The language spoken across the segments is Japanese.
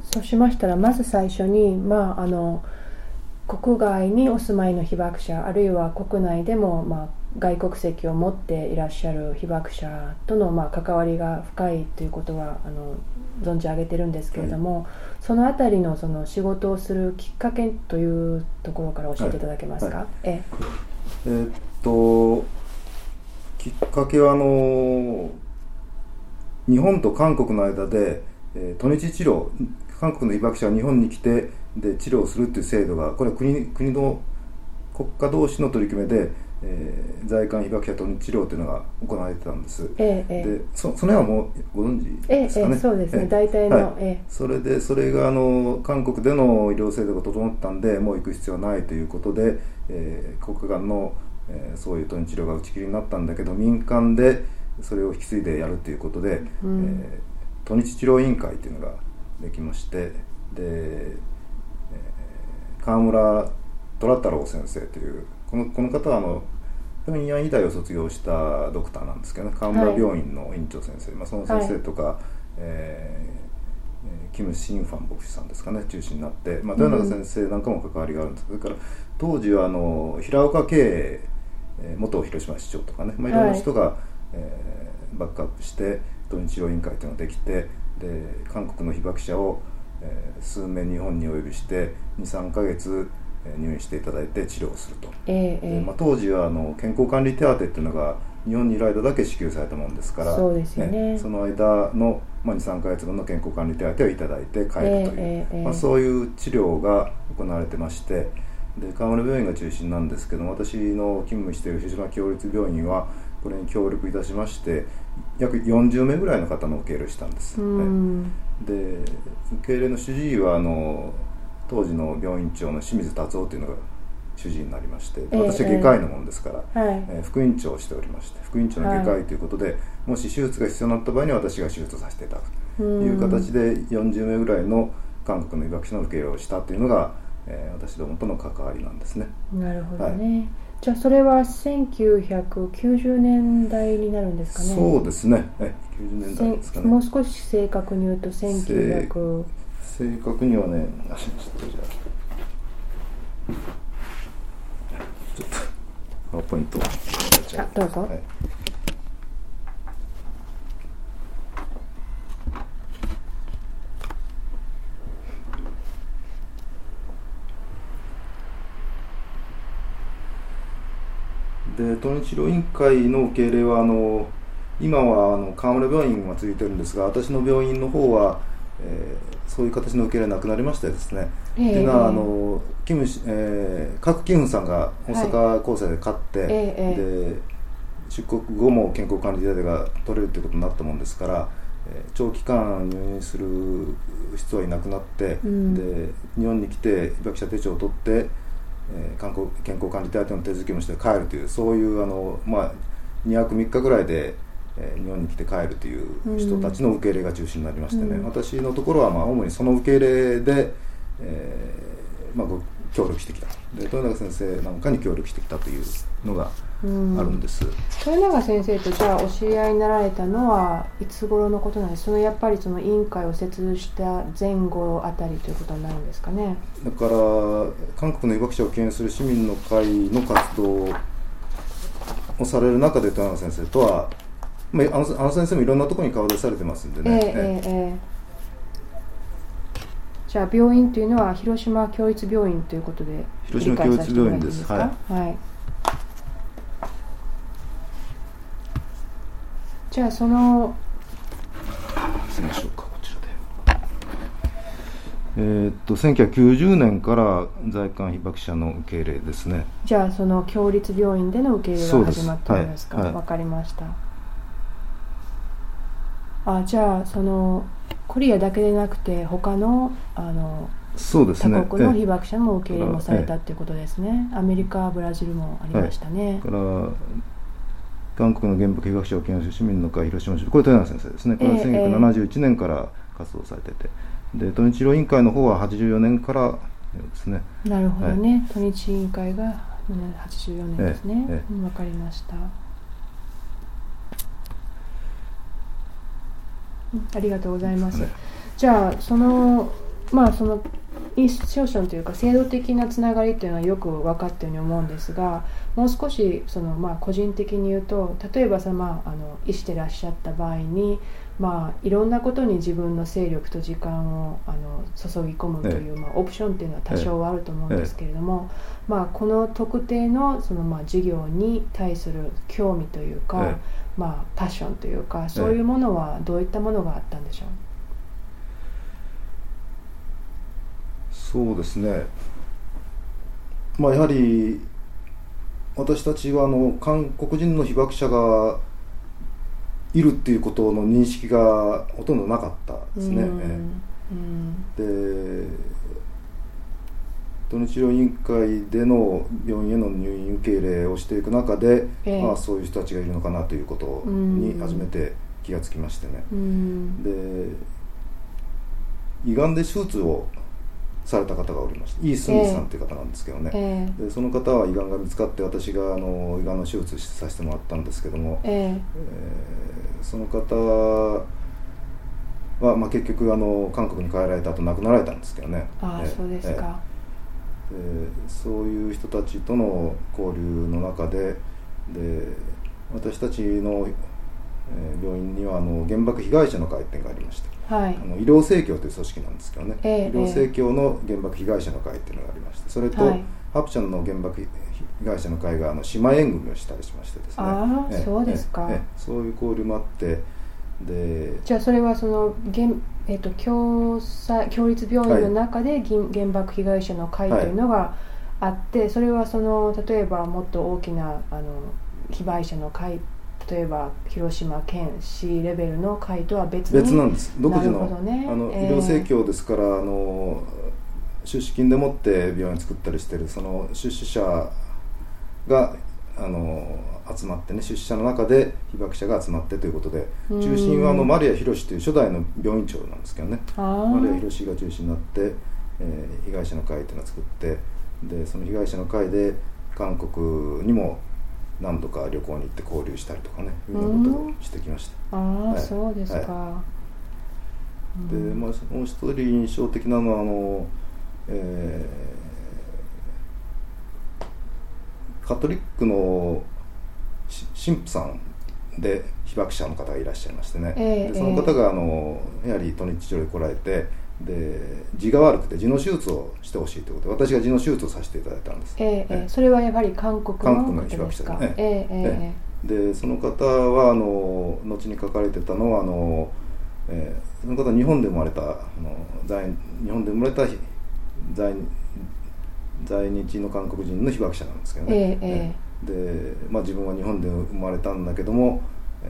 そうしましたら、まず最初に、国外にお住まいの被爆者、あるいは国内でも、外国籍を持っていらっしゃる被爆者との、関わりが深いということは存じ上げてるんですけれども、そのあたりのその仕事をするきっかけというところから教えていただけますか？ きっかけは日本と韓国の間で、渡日治療、韓国の被爆者が日本に来てで治療するという制度が、これは国の国家同士の取り決めで、在韓被爆者渡日治療というのが行われてたんです。でその辺はもうご存知ですかね？ そうですね、大体の、 それが韓国での医療制度が整ったんで、もう行く必要はないということで、国家間の、そういう渡日治療が打ち切りになったんだけど、民間でそれを引き継いでやるということで、渡日治療委員会というのができまして、で、川村虎太郎先生というこの方は平壌医大を卒業したドクターなんですけどね、川村病院の院長先生、その先生とか、キム・シンファン牧師さんですかね、中心になって、豊永先生なんかも関わりがあるんです。それから当時は平岡慶元広島市長とかね、いろんな人が、バックアップして渡日治療委員会というのができて、で韓国の被爆者を、数名日本にお呼びして 2,3 ヶ月入院していただいて治療をすると。当時は健康管理手当っていうのが日本にいる間だけ支給されたものですから、 そうですよね、 その間の、2,3 ヶ月分の健康管理手当をいただいて帰るという、そういう治療が行われてまして、で川村病院が中心なんですけども、私の勤務している広島協立病院はこれに協力いたしまして、約40名ぐらいの方の受け入れをしたんです、で受け入れの主治医は当時の病院長の清水達夫というのが主治医になりまして、私は外科医のものですから、副院長をしておりまして、副院長の外科医ということで、もし手術が必要になった場合には私が手術させていただくという形で40名ぐらいの韓国の被爆者の受け入れをしたというのが、私どもとの関わりなんですね。 なるほどね、じゃあそれは1990年代になるんですかね？ そうですね、90年代ですかね。もう少し正確に言うと1900、 正確にはね、ちょっとパワーポイントをどうぞ。 で渡日治療委員会の受け入れは今は川村病院は続いてるんですが、私の病院の方は、そういう形の受け入れはなくなりましてですね、っていうのは郭金さんが大阪高裁で勝って、で出国後も健康管理手当が取れるということになったもんですから、長期間入院する人はいなくなって、で日本に来て被爆者手帳を取って健康管理手当の手続きもして帰るという、そういう2泊3日ぐらいで日本に来て帰るという人たちの受け入れが中心になりましてね、私のところは主にその受け入れで、ご協力してきた、で豊永先生なんかに協力してきたというのがあるんです。 豊永先生とじゃあお知り合いになられたのはいつ頃のことなんですか？やっぱりその委員会を設立した前後あたりということになるんですかね？ だから韓国の被爆者を敬遠する市民の会の活動をされる中で豊永先生とは、あの先生もいろんなところに顔出されてますんでね。 じゃあ病院というのは広島共立病院ということで広島共立病院です。 じゃあその見ましょうか、こちらで。1990年から在韓被爆者の受け入れですね。 じゃあその共立病院での受け入れが始まったんですか？わかりました。じゃあそのコリアだけでなくて他のそうですね、 他国の被爆者も受け入れもされたということですね。アメリカ、ブラジルもありましたね。 から韓国の原爆被爆者を敬遠する市民の会広島市、これ豊永先生ですね。これは1971年から活動されてて、で渡日治療委員会の方は84年からですね。 なるほどね、渡日委員会が84年ですね。わかりました。ありがとうございます。じゃあそのそのインスティチューションというか制度的なつながりというのはよく分かったように思うんですが、もう少し個人的に言うと、例えば医師でいらっしゃった場合に、いろんなことに自分の精力と時間を注ぎ込むという、オプションというのは多少はあると思うんですけれども、この特定の授業に対する興味というか、パッションというか、そういうものはどういったものがあったんでしょう？ そうですね、やはり私たちは韓国人の被爆者がいるっていうことの認識がほとんどなかったですね。で、トル治療委員会での病院への入院受け入れをしていく中で、そういう人たちがいるのかなということに初めて気がつきましてね。で、胃がんで手術をされた方がおりまして、イ・スンジさんという方なんですけどね、でその方は胃がんが見つかって、私が胃がんの手術させてもらったんですけども、その方は、結局韓国に帰られた後亡くなられたんですけどね。 そうですか。 そういう人たちとの交流の中で、私たちの病院には原爆被害者の会っていうのがありまして、医療生協という組織なんですけどね、医療生協の原爆被害者の会っていうのがありまして、それと、ハプチャンの原爆被害者の会が姉妹縁組をしたりしましてですね。 そうですか。 そういう交流もあって、 じゃあそれは共立病院の中で原爆被害者の会というのがあって、それは例えばもっと大きな被害者の会、例えば広島県市レベルの会とは別なんです。独自の、医療生協ですから、出資金でもって病院作ったりしてる、その出資者が集まってね、出資者の中で被爆者が集まってということで、中心は丸谷博という初代の病院長なんですけどね、丸谷博が中心になって、被害者の会というのを作って、でその被害者の会で韓国にも何度か旅行に行って交流したりとかね、いうようなことをしてきました。 そうですか。 で、もう一人印象的なのはカトリックの神父さんで被爆者の方がいらっしゃいましてね、でその方がやはりトル治療に来られて、で痔が悪くて痔の手術をしてほしいということで、私が痔の手術をさせていただいたんです。 それはやはり韓国の被爆者か。 でその方は後に書かれてたのはその方は日本で生まれた在日の韓国人の被爆者なんですけどね。で自分は日本で生まれたんだけども、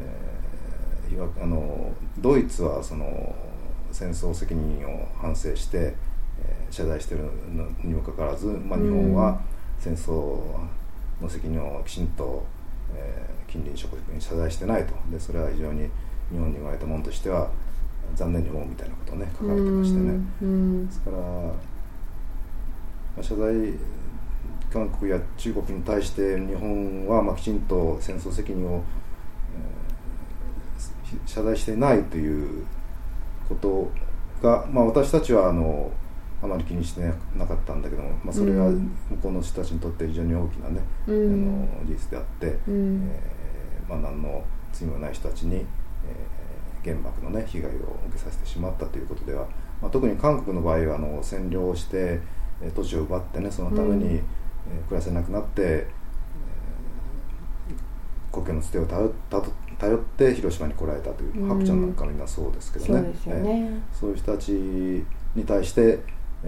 ドイツはその戦争責任を反省して、謝罪しているのにもかかわらず、日本は戦争の責任をきちんと、近隣諸国に謝罪してないと。でそれは非常に日本に生まれた者としては残念に思うみたいなことをね書かれてましてね。ですから、謝罪、韓国や中国に対して日本はきちんと戦争責任を、謝罪していないということが、私たちはあまり気にしてなかったんだけども、それが向こうの人たちにとって非常に大きなね、事実であって、何の罪もない人たちに、原爆のね被害を受けさせてしまったということでは、特に韓国の場合は占領して土地を奪ってね、そのために、暮らせなくなって、故郷のつてを頼って広島に来られたという、ハプチャンなんかみんなそうですけどね。 そうですよね。 そういう人たちに対して、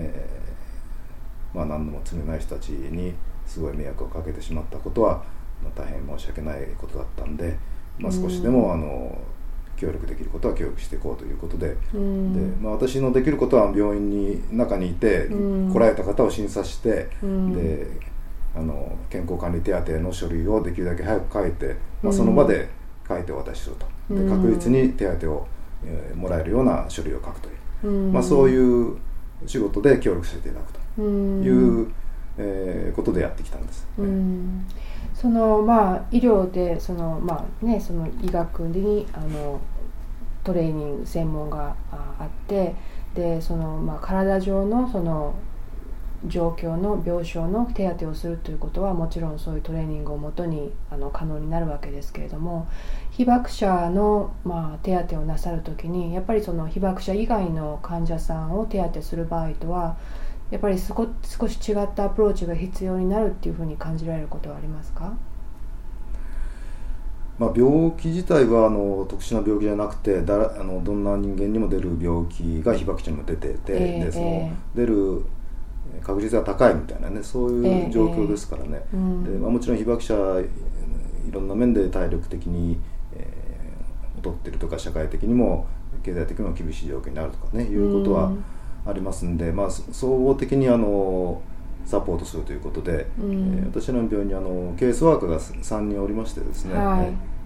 何のも罪のない人たちにすごい迷惑をかけてしまったことは、大変申し訳ないことだったんで、少しでも協力できることは協力していこうということで、私のできることは病院に中にいて、来られた方を診察して、で健康管理手当の書類をできるだけ早く書いて、その場で書いてお渡しすると。で確実に手当を、もらえるような書類を書くという、そういう仕事で協力させていただくという、ことでやってきたんです。 その医療でその医学にトレーニング専門があって、 でその、体上のその状況の病床の手当てをするということはもちろんそういうトレーニングをもとに可能になるわけですけれども、被爆者の、手当てをなさるときにやっぱりその被爆者以外の患者さんを手当てする場合とはやっぱり少し違ったアプローチが必要になるっていうふうに感じられることはありますか？ 病気自体は特殊な病気じゃなくてどんな人間にも出る病気が被爆者にも出ていて、でその出る確率が高いみたいなね、そういう状況ですからね、でもちろん被爆者いろんな面で体力的に、劣ってるとか社会的にも経済的にも厳しい状況になるとかねいうことはありますんで、総合的にサポートするということで、私の病院にケースワーカーが3人おりましてですね、 はい、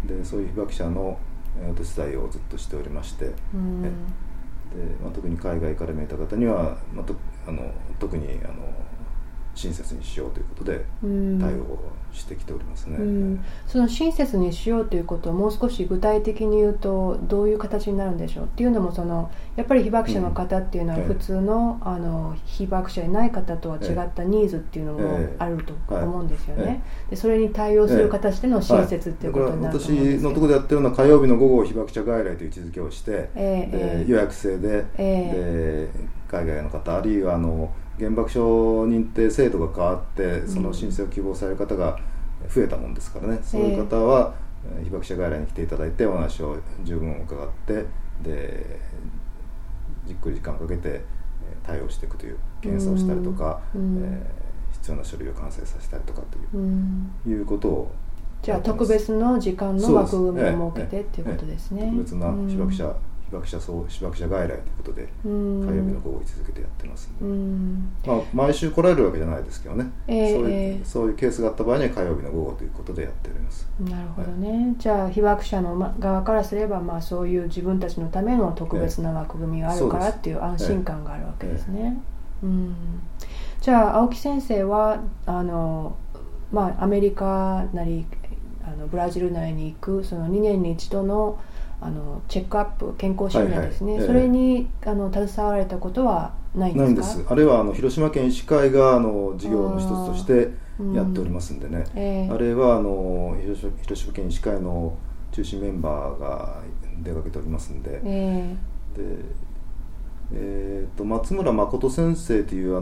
でそういう被爆者のお手伝いをずっとしておりまして、で特に海外から見えた方には、特に親切にしようということで対応してきておりますね。 その親切にしようということをもう少し具体的に言うとどういう形になるんでしょうっていうのも、やっぱり被爆者の方っていうのは普通の、被爆者でない方とは違ったニーズっていうのもあると思うんですよね。でそれに対応する形での親切っていうことになると思うんですけど、 私のところでやってるのは火曜日の午後を被爆者外来という位置づけをして、で予約制で、で海外の方あるいは原爆症認定制度が変わってその申請を希望される方が増えたもんですからね、そういう方は被爆者外来に来ていただいてお話を十分伺って、でじっくり時間をかけて対応していくという検査をしたりとか、必要な書類を完成させたりとかということを、 じゃあ特別の時間の枠組みを設けてっていうことですね。 特別な被爆者外来ということで火曜日の午後に続けてやってますんで、毎週来られるわけじゃないですけどね、そういうケースがあった場合には火曜日の午後ということでやっております。 なるほどね、じゃあ被爆者の側からすれば、そういう自分たちのための特別な枠組みがあるからっていう安心感があるわけですね。じゃあ青木先生はアメリカなりブラジルなりに行くその2年に一度のチェックアップ健康診断ですね、それに携われたことはないんですか？ないんです。 あれは広島県医師会が事業の一つとしてやっておりますんでね、あれは広島県医師会の中心メンバーが出かけておりますんで、松村誠先生という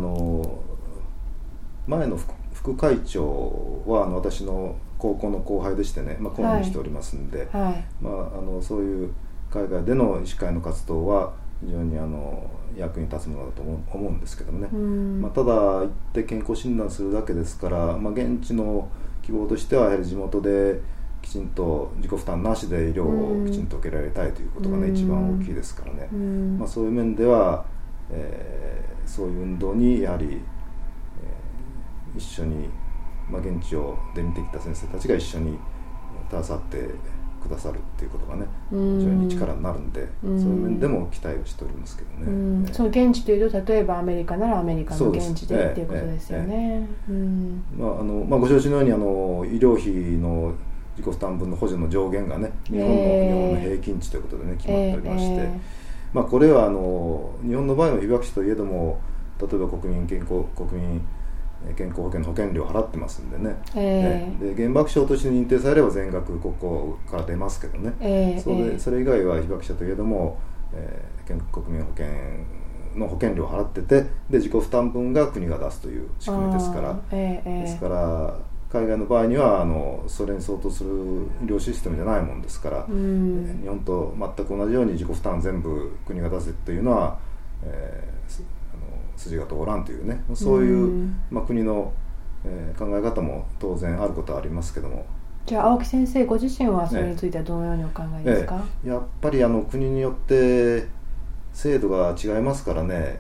前の副会長は私の高校の後輩でしてね、好みしておりますんで、そういう海外での医師会の活動は非常に役に立つものだと思うんですけどもね、ただ行って健康診断するだけですから、現地の希望としてはやはり地元できちんと自己負担なしで医療をきちんと受けられたいということがね、一番大きいですからね、そういう面では、そういう運動にやはり、一緒に、現地をで見てきた先生たちが一緒に携わってくださるっていうことがね、非常に力になるんで、そういう面でも期待をしておりますけどね。 その現地というと例えばアメリカならアメリカの現地でっていうことですよね。 ご承知のように医療費の自己負担分の補助の上限がね、日本の平均値ということでね決まっておりまして、これは日本の場合の被爆者といえども、例えば国民健康保険の保険料を払ってますんでね、で原爆症として認定されれば全額国庫から出ますけどね、それ以外は被爆者といえども、国民保険の保険料を払ってて、で自己負担分が国が出すという仕組みですから、ですから海外の場合にはそれに相当する医療システムじゃないもんですから、日本と全く同じように自己負担全部国が出せというのは、筋が通らんというね、そういう、国の、考え方も当然あることはありますけども。 じゃあ青木先生ご自身はそれについてはどのようにお考えですか？ やっぱり国によって制度が違いますからね、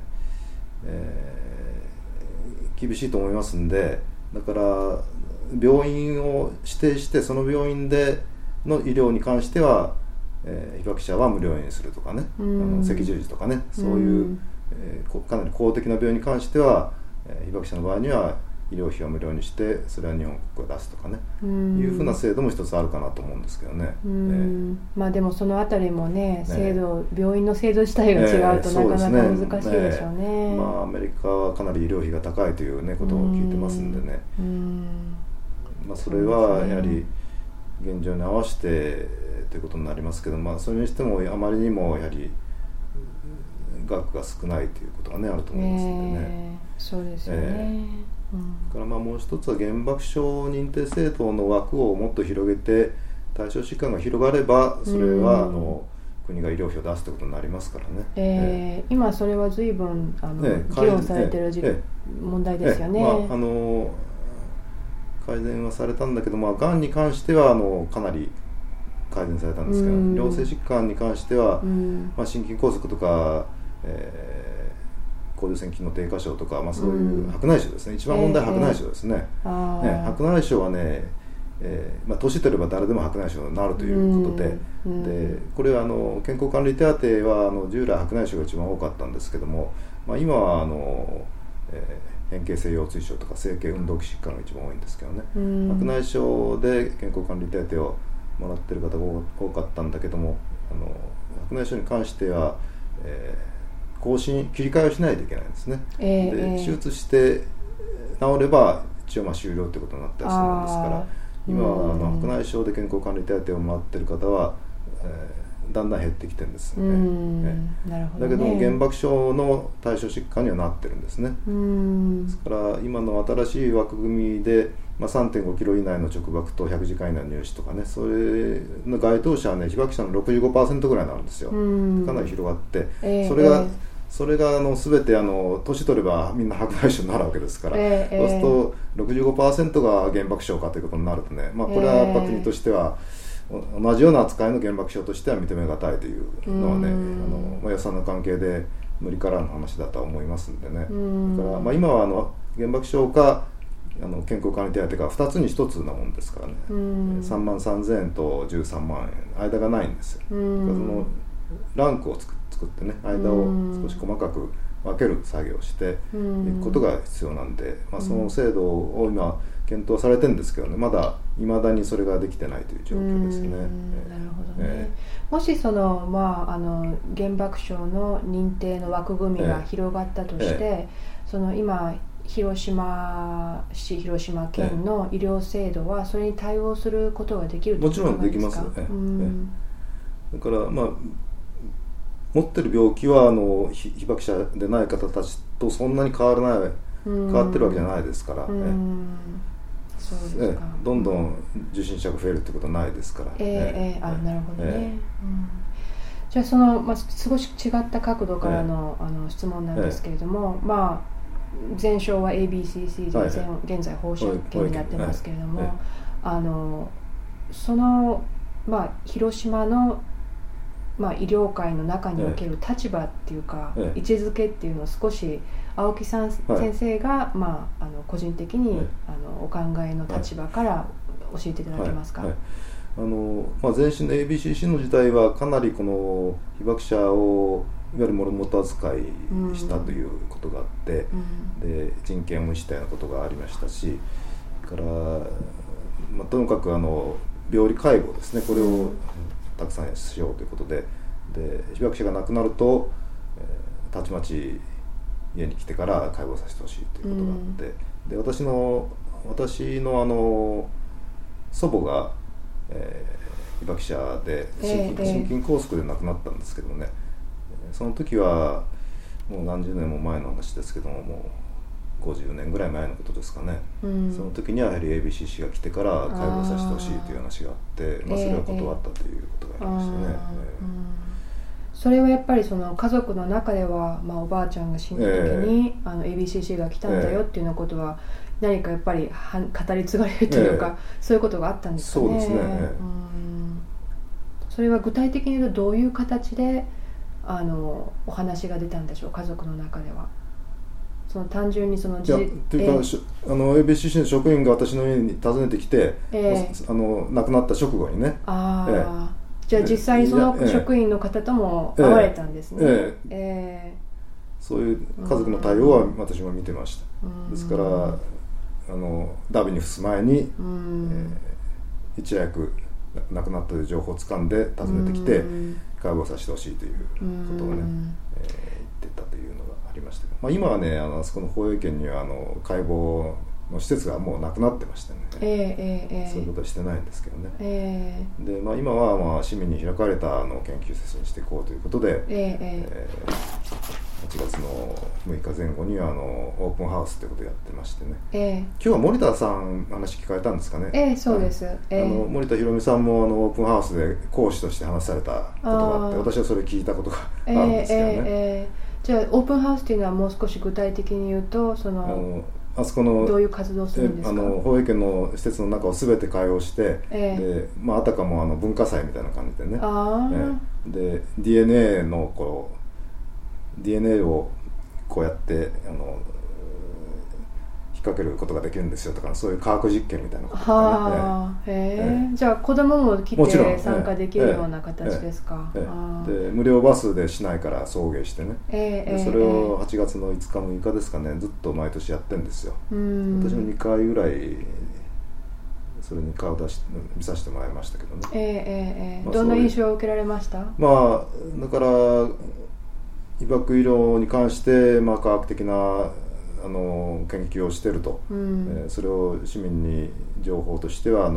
厳しいと思いますんで、だから病院を指定してその病院での医療に関しては、被爆者は無料にするとかね、赤十字とかね、そういうかなり公的な病院に関しては、被爆者の場合には医療費を無料にしてそれは日本国が出すとかね、いうふうな制度も一つあるかなと思うんですけどね。 まあでもそのあたりもね、制度、病院の制度自体が違うとなかなか難しいでしょうね。 まあ、アメリカはかなり医療費が高いという、ね、ことを聞いてますんでね、まあ、それはやはり現状に合わせてということになりますけど、まあ、それにしてもあまりにもやはり額が少ないということが、ね、あると思いますのでね。 そうですよね。 だからまあもう一つは原爆症認定制度の枠をもっと広げて対象疾患が広がればそれは国が医療費を出すということになりますからね。 今それは随分議論されている問題ですよね。 改善はされたんだけど、がんに関してはかなり改善されたんですけど、良性疾患に関しては、心筋梗塞とか、甲状腺機能低下症とか、そういう白内障ですね。一番問題は白内障ですね。白内障はね、年取れば誰でも白内障になるということで、これは健康管理手当は従来白内障が一番多かったんですけども、今は変形性腰椎症とか整形運動器疾患が一番多いんですけどね、白内障で健康管理手当をもらっている方が多かったんだけども、白内障に関しては、切り替えをしないといけないんですね。で手術して治れば一応終了ということになったりするもんですから、今は白内障で健康管理手当をもらっている方は、だんだん減ってきてるんですよね。 なるほどね。 だけども原爆症の対象疾患にはなってるんですね。ですから今の新しい枠組みで、3.5 キロ以内の直爆と100時間以内の入試とかね、それの該当者はね、被爆者の 65% ぐらいになるんですよ。かなり広がって、それが全て年取ればみんな白内障になるわけですから、そうすると 65% が原爆症かということになるとね、これはやっぱ国としては同じような扱いの原爆症としては認めがたいというのはね、予算の関係で無理からの話だとは思いますんでね。だから、今は原爆症か健康管理手当が2つに1つなもんですからね、3万3000円と13万円間がないんですよ。そのランクを作ってね、間を少し細かく分ける作業をしていくことが必要なんで、その制度を今検討されてるんですけどね、未だにそれができてないという状況ですね。 なるほどね。もし原爆症の認定の枠組みが広がったとして、今広島市広島県の医療制度はそれに対応することができるということですか？ もちろんできます。だから持ってる病気は被爆者でない方たちとそんなに変わってるわけじゃないですから、 そうですか。 どんどん受診者が増えるってことはないですから。 なるほどね。じゃあ少し違った角度からの、質問なんですけれども、前哨は ABCC で現在放射圏になってますけれども、広島の医療界の中における立場っていうか、位置づけっていうのを少し青木先生が、個人的に、お考えの立場から教えていただけますか？ 前身の ABCC の時代はかなりこの被爆者をいわゆるモルモット扱いしたということがあって、で人権を無視したようなことがありましたし、から、とにかく病理解剖ですね、これをたくさんしようということで、被爆者が亡くなると、たちまち家に来てから解剖させてほしいということがあって、で私の祖母が、被爆者で心筋梗塞で亡くなったんですけどね、その時はもう何十年も前の話ですけどもう50年ぐらい前のことですかね、その時にはやはり ABCC が来てから解剖させてほしいという話があって、それは断ったということがありましたね。 それはやっぱり家族の中では、おばあちゃんが死んだ時に、ABCC が来たんだよっていうようなことは何かやっぱり語り継がれるというか、そういうことがあったんですかね。 そうですね。 それは具体的に言うとどういう形でお話が出たんでしょう、家族の中では。単純にというか、 ABCC の職員が私の家に訪ねてきて、亡くなった直後にね。 じゃあ実際にその職員の方とも会われたんですね。そういう家族の対応は私も見てました。ですからダービーに付す前に、 うん、 いち早く亡くなったという情報をつかんで訪ねてきて、解剖させてほしいということをね、言ってたというのがありましたけど、今はねあそこの宝永県には解剖の施設がもうなくなってましてね、そういうことはしてないんですけどね、で今は市民に開かれた研究施設にしていこうということで、8月の6日前後にはオープンハウスということをやってましてね、今日は森田さん話聞かれたんですかね。 そうです、 森田博美さんもオープンハウスで講師として話されたことがあって、私はそれ聞いたことがあるんですけどね、 じゃあオープンハウスというのはもう少し具体的に言うとあそこのどういう活動をするんですか。 宝永県の施設の中を全て開放して、であたかも文化祭みたいな感じでね、で DNA のDNA をこうやって引っ掛けることができるんですよとか、そういう科学実験みたいなこととかね、 じゃあ子供も来て参加できるような形ですか。 で無料バスで市内から送迎してね、それを8月の5日6日ですかね、ずっと毎年やってるんですよ。私も2回ぐらいそれに顔出して見させてもらいましたけどね、 どんな印象を受けられました。 だから被爆医療に関して、科学的な研究をしていると、それを市民に情報としては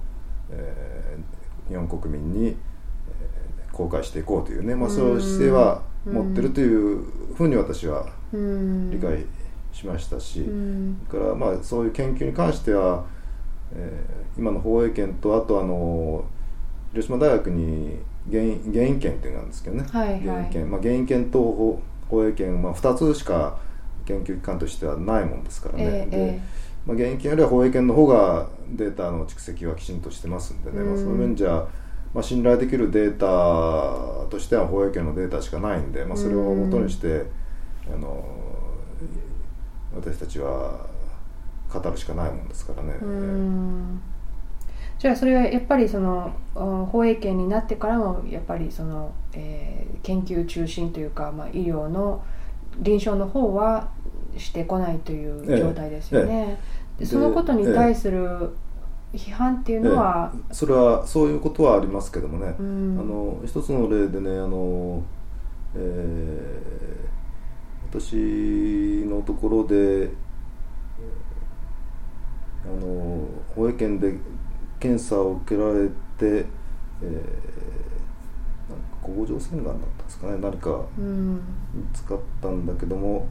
日本国民に、公開していこうというね、そういう姿勢は持ってるというふうに私は理解しましたし、それからそういう研究に関しては、今の宝永県とあと広島大学に原因権っていうのがあるんですけどね、原因権と宝永県、2つしか研究機関としてはないもんですからね、で原因権よりは宝永県の方がデータの蓄積はきちんとしてますんでね、そういう面じゃ、信頼できるデータとしては宝永県のデータしかないんで、それを元にして私たちは語るしかないもんですからね。 じゃあそれはやっぱり宝永県になってからもやっぱり研究中心というか、医療の臨床の方はしてこないという状態ですよね。でそのことに対する批判っていうのは、 それはそういうことはありますけどもね、一つの例でね、私のところで宝永県で検査を受けられて、甲状腺がんだったんですかね、何か見つかったんだけども、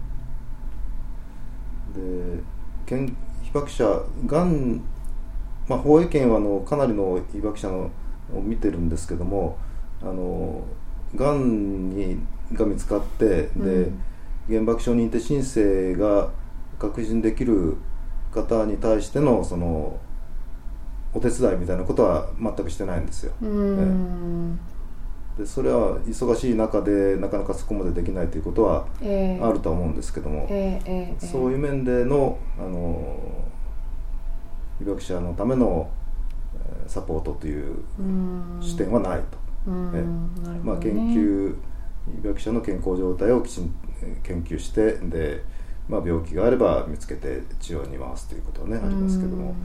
で被爆者がん、宝永県はかなりの被爆者を見てるんですけども、がんが見つかって、で原爆症認定申請が確認できる方に対してのお手伝いみたいなことは全くしてないんですよ。でそれは忙しい中でなかなかそこまでできないということはあるとは思うんですけども、そういう面での被爆者のためのサポートという視点はないと。研究被爆者の健康状態をきちんと研究して、で、病気があれば見つけて治療に回すということはねありますけども、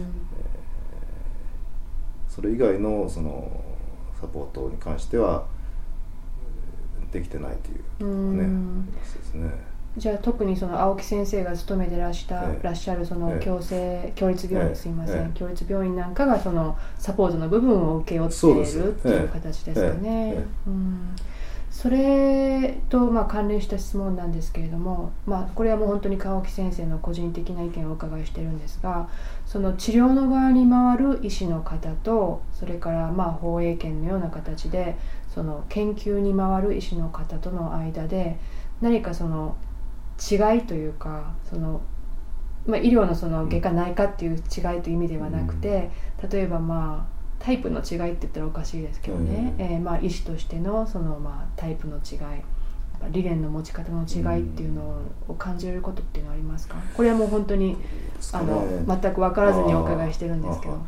それ以外のサポートに関してはできてないというね話ですね。 じゃあ特に青木先生が勤めてらっしゃる共立病院、共立病院なんかがサポートの部分を請け負っているっていう形ですかね。それと関連した質問なんですけれども、これはもう本当に青木先生の個人的な意見をお伺いしてるんですが、治療の側に回る医師の方と、それから宝永県のような形で研究に回る医師の方との間で何か違いというか、医療の外科内科っていう違いという意味ではなくて、例えばタイプの違いって言ったらおかしいですけどね、医師としてのタイプの違い、理念の持ち方の違いっていうのを感じることっていうのはありますか。これはもう本当に全く分からずにお伺いしてるんですけど、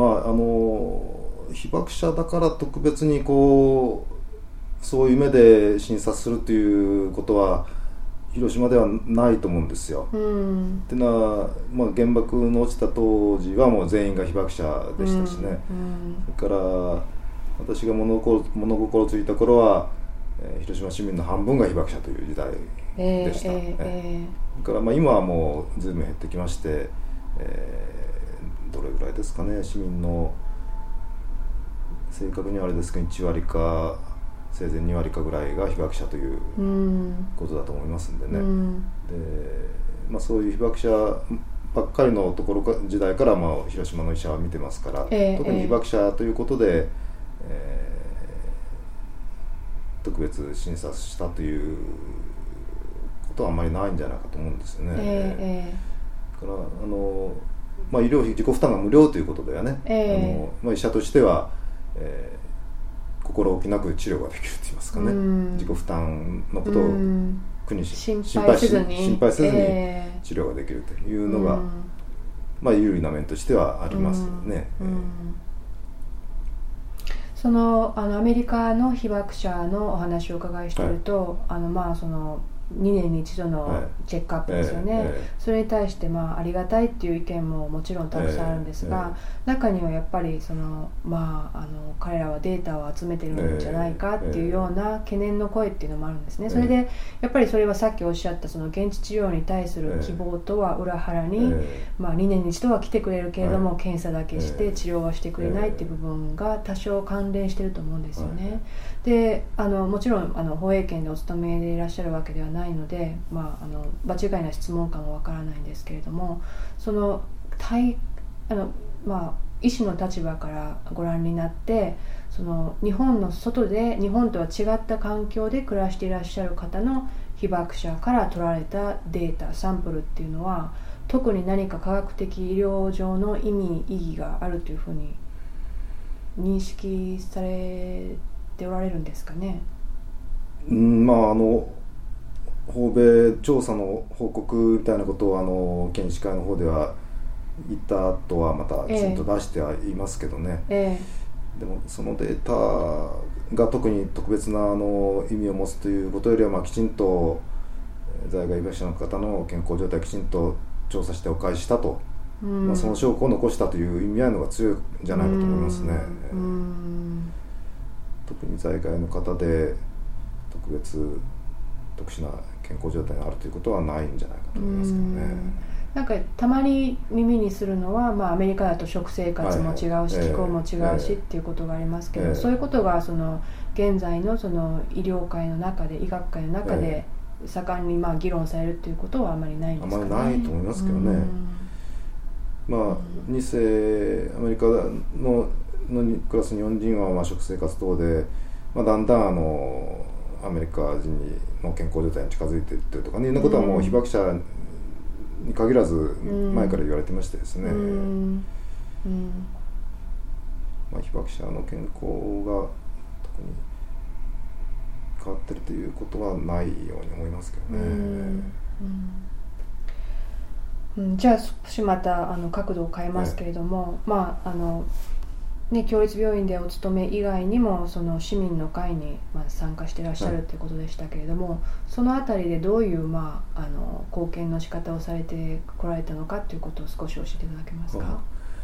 被爆者だから特別にそういう目で診察するということは広島ではないと思うんですよ。っていうのは、原爆の落ちた当時はもう全員が被爆者でしたしね、それから私が物心ついた頃は、広島市民の半分が被爆者という時代でした。それから今はもう随分減ってきまして、どれぐらいですかね、市民の正確にはあれですけど1割かせいぜい2割かぐらいが被爆者ということだと思いますんでね、でそういう被爆者ばっかりのところ時代から広島の医者は見てますから、特に被爆者ということで、特別審査したということはあんまりないんじゃないかと思うんですよね。だから医療費自己負担が無料ということではね、医者としては、心置きなく治療ができると言いますかね、自己負担のことを苦に心配せずに治療ができるというのが、有利な面としてはありますね。 アメリカの被爆者のお話をお伺いしていると、2年に一度のチェックアップですよね、それに対してありがたいっていう意見ももちろんたくさんあるんですが、中にはやっぱり彼らはデータを集めてるんじゃないかっていうような懸念の声っていうのもあるんですね。それでやっぱりそれはさっきおっしゃったその現地治療に対する希望とは裏腹に、2年に一度は来てくれるけれども、検査だけして治療はしてくれないっていう部分が多少関連してると思うんですよね。でもちろん放映権でお勤めでいらっしゃるわけではないので、場違いな質問かもわからないんですけれども、医師の立場からご覧になって、日本の外で日本とは違った環境で暮らしていらっしゃる方の被爆者から取られたデータサンプルっていうのは特に何か科学的医療上の意義があるというふうに認識されておられるんですかね。 訪米調査の報告みたいなことを検視会の方では言った後はまたきちんと出してはいますけどね、でもそのデータが特に特別な意味を持つということよりは、きちんと在外被爆者の方の健康状態をきちんと調査してお返ししたと、その証拠を残したという意味合いのが強いんじゃないかと思いますね。特に在外の方で特殊な健康状態があるということはないんじゃないかと思いますけどね。 なんかたまに耳にするのは、アメリカだと食生活も違うし、気候も違うしっていうことがありますけど、そういうことが現在の医療界の中で医学界の中で盛んに議論されるっていうことはあまりないんですかね。 あまりないと思いますけどね。2世アメリカの暮らす日本人は食生活等で、だんだんアメリカ人の健康状態に近づいていってるとかね、いうようなことはもう被爆者に限らず前から言われてましてですね、被爆者の健康が特に変わってるということはないように思いますけどね。 じゃあ少しまた角度を変えますけれども、共立病院でお勤め以外にも市民の会に参加していらっしゃるということでしたけれども、そのあたりでどういう貢献の仕方をされてこられたのかということを少し教えていただけますか。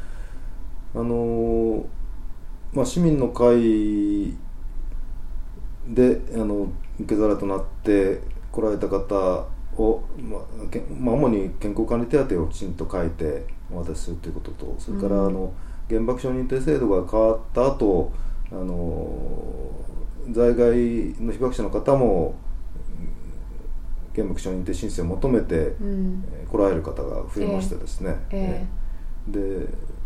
市民の会で受け皿となって来られた方を、主に健康管理手当をきちんと書いてお渡しするということと、それから原爆症認定制度が変わった後、在外の被爆者の方も原爆症認定申請を求めて来られる方が増えましてですね、で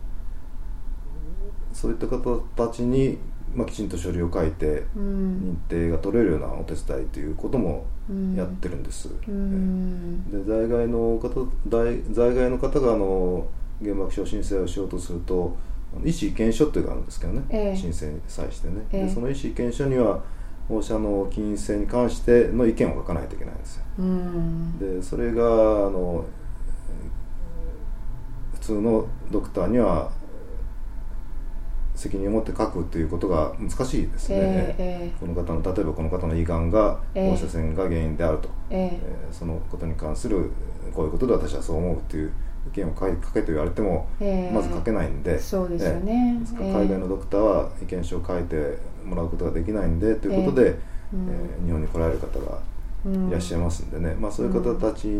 そういった方たちに、きちんと書類を書いて認定が取れるようなお手伝いということもやってるんです、で在外の方が原爆症申請をしようとすると意思意見書というのがあるんですけどね、申請に際してね、でその意思意見書には放射能起因性に関しての意見を書かないといけないんですよ。でそれが普通のドクターには責任を持って書くということが難しいですね、この方の例えばこの方の胃がんが放射線が原因であると、そのことに関するこういうことで私はそう思うという意見を書けと言われても、まず書けないんで、 そうですよね、 ですから海外のドクターは意見書を書いてもらうことができないんでということで、日本に来られる方がいらっしゃいますんでね、そういう方たち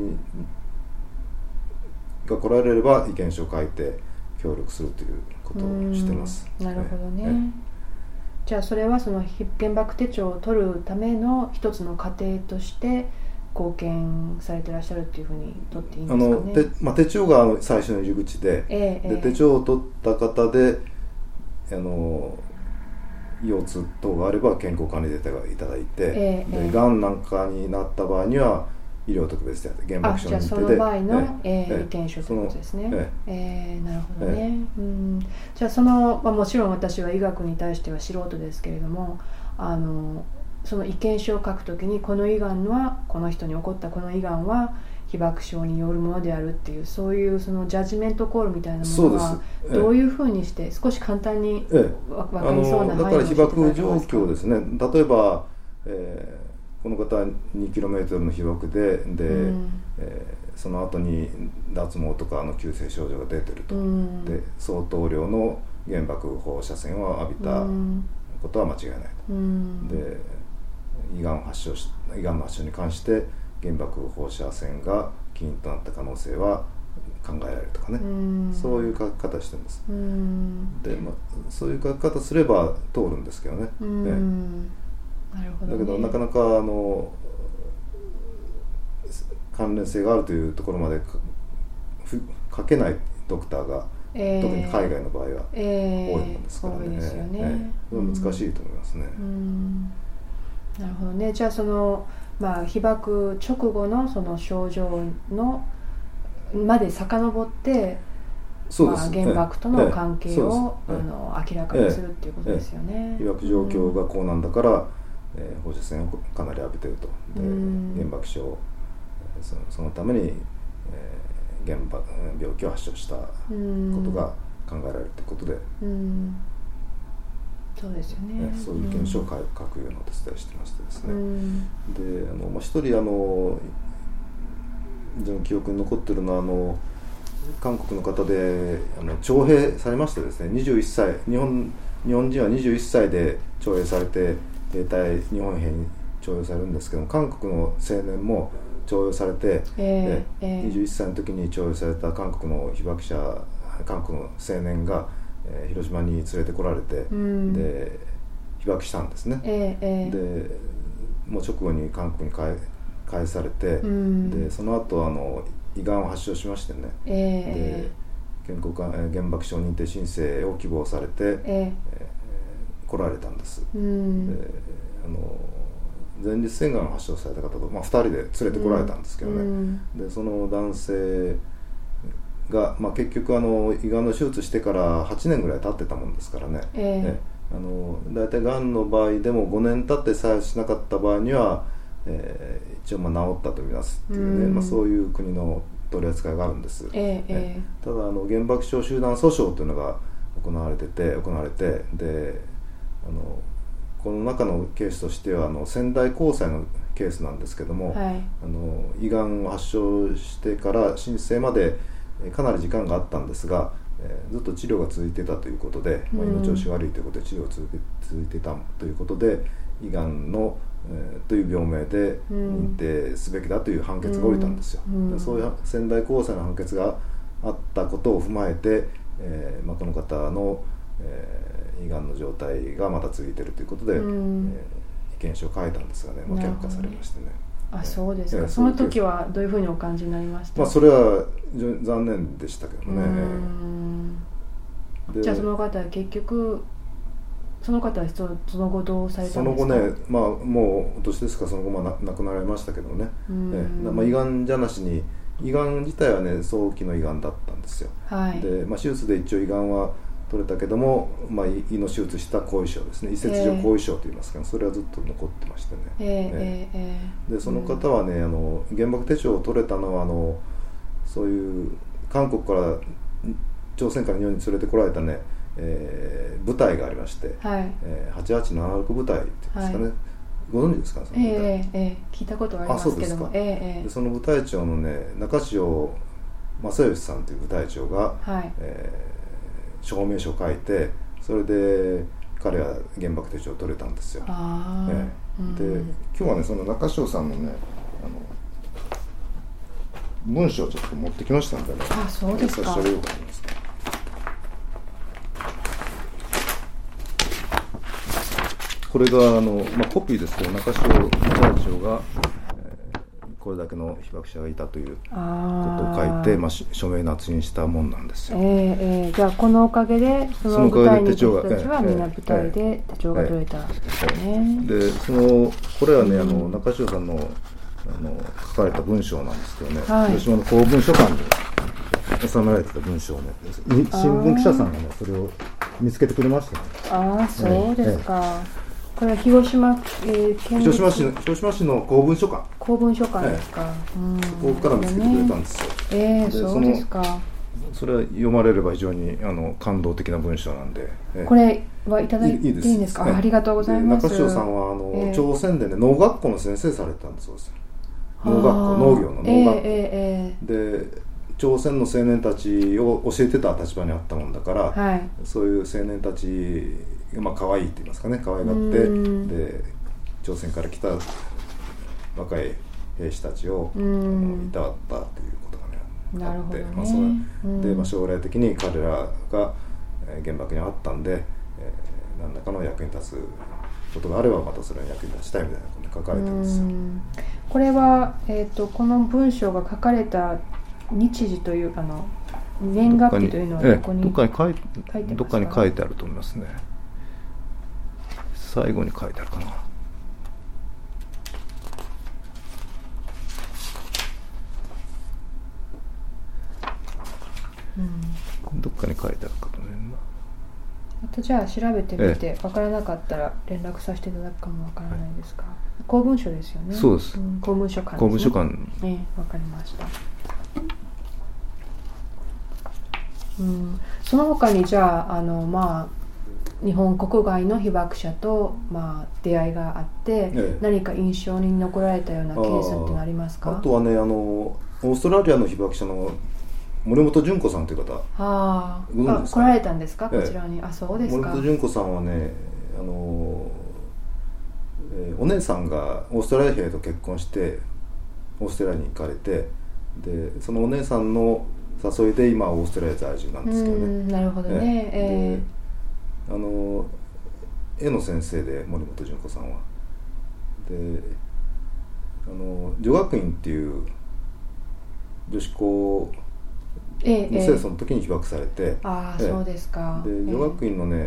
が来られれば意見書を書いて協力するということをしてます。 なるほどね。じゃあそれはその原爆手帳を取るための一つの過程として貢献されていらっしゃるというふうに取っていいんですかね。 手帳が最初の入り口で、で手帳を取った方で腰痛等があれば健康管理データがいただいて、でがんなんかになった場合には医療特別手当、原爆症認定で、 じゃあその場合の、意見書ということですね。なるほどね。じゃあもちろん私は医学に対しては素人ですけれども、その意見書を書くときにこの胃がんはこの人に起こったこの胃がんは被爆症によるものであるっていう、そういうそのジャッジメントコールみたいなものはどういうふうにして少し簡単に分かりそうな範囲をだから被爆状況ですね。例えば、この方は 2km の被爆で、その後に脱毛とか急性症状が出てると、で相当量の原爆放射線を浴びたことは間違いないと、で胃がんの発症に関して原爆放射線が起因となった可能性は考えられるとかね、そういう書き方してるんです。で、そういう書き方すれば通るんですけどね。 なるほどね。 だけどなかなか関連性があるというところまで書けないドクターが、特に海外の場合は多いもんですからね。 ですよね。 難しいと思いますね。 なるほどね。じゃあ被爆直後のその症状のまで遡って、原爆との関係を明らかにするっていうことですよね。 被爆状況がこうなんだから、放射線をかなり浴びていると、で原爆症、そのために、病気を発症したことが考えられるということで、 そうですよね。 そういう意見書を書くようなお手伝いしてましてですね、で一人自分の記憶に残っているのは韓国の方で徴兵されましてですね、21歳、日本人は21歳で徴兵されて日本兵に徴用されるんですけども、韓国の青年も徴用されて、21歳の時に徴用された韓国の被爆者、韓国の青年が、広島に連れてこられて、で被爆したんですね。でもう直後に韓国に返されて、でその後胃がんを発症しましてね、で原爆症認定申請を希望されて、来られたんです。で前立腺がんを発症された方と、2人で連れてこられたんですけどね、でその男性が、結局胃がんの手術してから8年ぐらい経ってたもんですからね、大体がんの場合でも5年経ってさえしなかった場合には、一応治ったとみなすっていうね、そういう国の取り扱いがあるんです。ただ原爆症集団訴訟というのが行われてでこの中のケースとしては仙台高裁のケースなんですけども、胃がんを発症してから申請までかなり時間があったんですが、ずっと治療が続いていたということで、胃の調子が悪いということで治療が続いていたということで、胃がんの、という病名で認定すべきだという判決が下りたんですよ。でそういう仙台高裁の判決があったことを踏まえて、この方の、胃がんの状態がまだ続いているということで、意見書を書いたんですがね、却下されましてね。 そうですか。その時はどういうふうにお感じになりました？ それは残念でしたけどね。 じゃあその方は結局その方はその後どうされたんですか？ その後ね、もうお年ですからその後亡くなられましたけどね、胃がんじゃなしに、胃がん自体はね早期の胃がんだったんですよ。で、手術で一応胃がんは取れたけども、胃の手術した後遺症ですね、移設上後遺症といいますか、それはずっと残ってましてね。でその方はね、原爆手帳を取れたのはそういう韓国から朝鮮から日本に連れてこられたね部隊がありまして、 はい、 8876部隊っていうんですかね、はい、ご存知ですか、その部隊。 聞いたことはありますけども。 でその部隊長のね、中塩正義さんという部隊長が、はい、証明書を書いて、それで彼は原爆手帳を取れたんですよ。で今日はね、その中塩さんのね、文章をちょっと持ってきましたんでね。 あ、そうですか。 差し上げようと思います。これがコピーですけど、中塩部隊長が、これだけの被爆者がいたということを書いて、署名捺印したもんなんですよ。 じゃあこのおかげでその部隊にいる人たちはみんな部隊で手帳が取れたんですね。 でこれはね、中塩さんの書かれた文章なんですけどね、はい、広島の公文書館に収められてた文章をね、新聞記者さんがね、それを見つけてくれましたね。 ああ、そうですか。これは広島市の公文書館。 公文書館ですか。 ここから見つけてくれたんですよ。 そうですか。 それは読まれれば非常に感動的な文章なんで。 これはいただいていいんですか。ありがとうございます。 中塩さんは朝鮮でね、農学校の先生されてたんですそうです。農業の農学校で、朝鮮の青年たちを教えてた立場にあったもんだから、はい、そういう青年たちが可愛いって言いますかね、可愛がって、で朝鮮から来た若い兵士たちをいたわったということがね、あって、で将来的に彼らが原爆にあったんで、何らかの役に立つことがあればまたそれに役に立ちたいみたいなことが書かれてるんですよ。 これは、この文章が書かれた日時という年月日というのはどこに書いてますか？ どっかに書いてあると思いますね。最後に書いてあるかな。どっかに書いてあるかと思います。 またじゃあ調べてみて、分からなかったら連絡させていただくかも分からないですか。公文書ですよね。 そうです。 公文書館ですね。 公文書館。 分かりました。その他にじゃあ日本国外の被爆者と出会いがあって、何か印象に残られたようなケースってのありますか？ あとはね、オーストラリアの被爆者の森本純子さんという方、ご存知ですか？ 来られたんですか、こちらに。あ、そうですか。 森本純子さんはね、お姉さんがオーストラリア兵と結婚してオーストラリアに行かれて、でそのお姉さんの誘いで今オーストラリア在住なんですけどね。 なるほどね。 絵の先生で森本純子さんはで女学院っていう女子校の生徒の時に被爆されて、 そうですか。 で女学院のね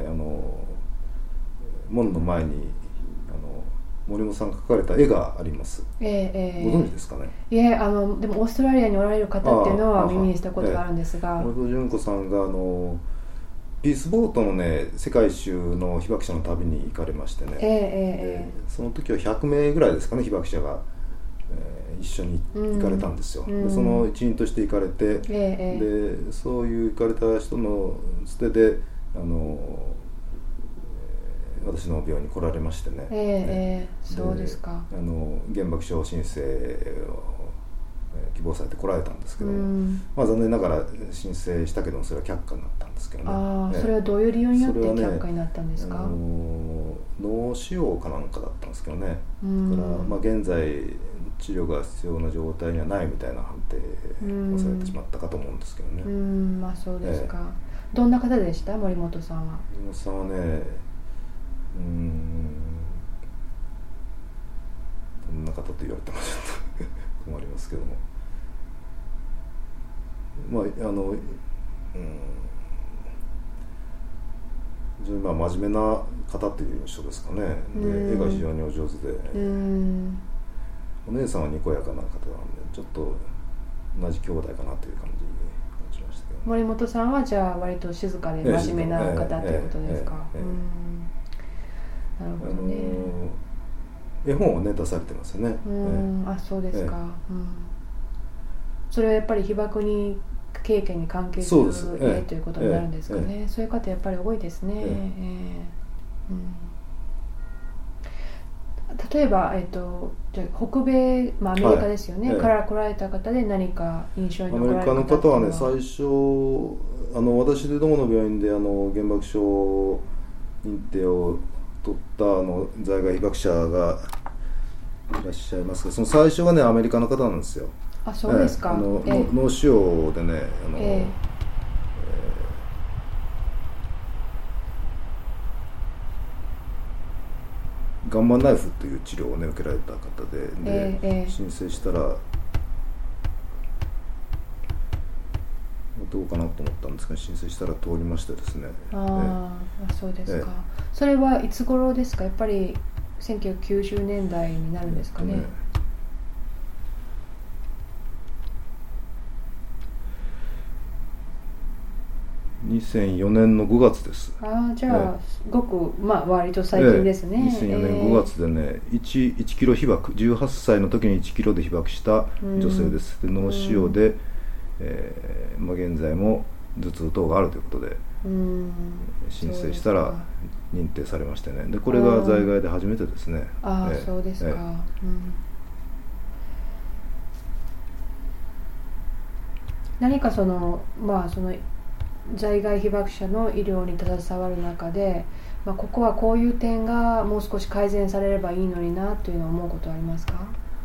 門の前に森本さんが描かれた絵があります。ご存知ですかね。 でもオーストラリアにおられる方っていうのは耳にしたことがあるんですが、 森本純子さんがピースボートのね、世界一周の被爆者の旅に行かれましてね、その時は100名ぐらいですかね、被爆者が、一緒に行かれたんですよ。でその一員として行かれて、でそういう行かれた人のつてで私の病院に来られましてね、 そうですか。 原爆症申請を希望されて来られたんですけども、残念ながら申請したけどもそれは却下になったんですけどね。 それはどういう理由によって却下になったんですか？ 脳腫瘍かなんかだったんですけどね。だから現在治療が必要な状態にはないみたいな判定をされてしまったかと思うんですけどね。 そうですか。どんな方でした、森本さんは？ 森本さんはね、どんな方と言われてもちょっと困りますけども、非常に真面目な方という印象ですかね。で絵が非常にお上手で、お姉さんはにこやかな方なんで、ちょっと同じ兄弟かなという感じしましたけど、 森本さんはじゃあ割と静かで真面目な方ということですか？なるほどね。 絵本をね出されてますよね。 そうですか。それはやっぱり被爆に経験に関係する例ということになるんですかね。そういう方やっぱり多いですね。例えば、じゃ北米、アメリカですよね、から来られた方で何か印象に残られた方アメリカの方はね、最初私でどもの病院で原爆症認定を取った在外被爆者がいらっしゃいますが、その最初がねアメリカの方なんですよ。 あ、そうですか。 脳腫瘍でねガンマナイフという治療をね受けられた方で、申請したらどうかなと思ったんですけど、申請したら通りましてですね。 そうですか。それはいつ頃ですか？やっぱり1990年代になるんですかね。 2004年の5月です。 じゃあ、ごく割と最近ですね。 2004年5月でね、1キロ被爆、18歳の時に1キロで被爆した女性です。で脳腫瘍で、現在も頭痛等があるということで申請したら認定されましてね。でこれが在外で初めてですね。 そうですか。何かその在外被爆者の医療に携わる中で、ここはこういう点がもう少し改善されればいいのになというのを思うことはありますか？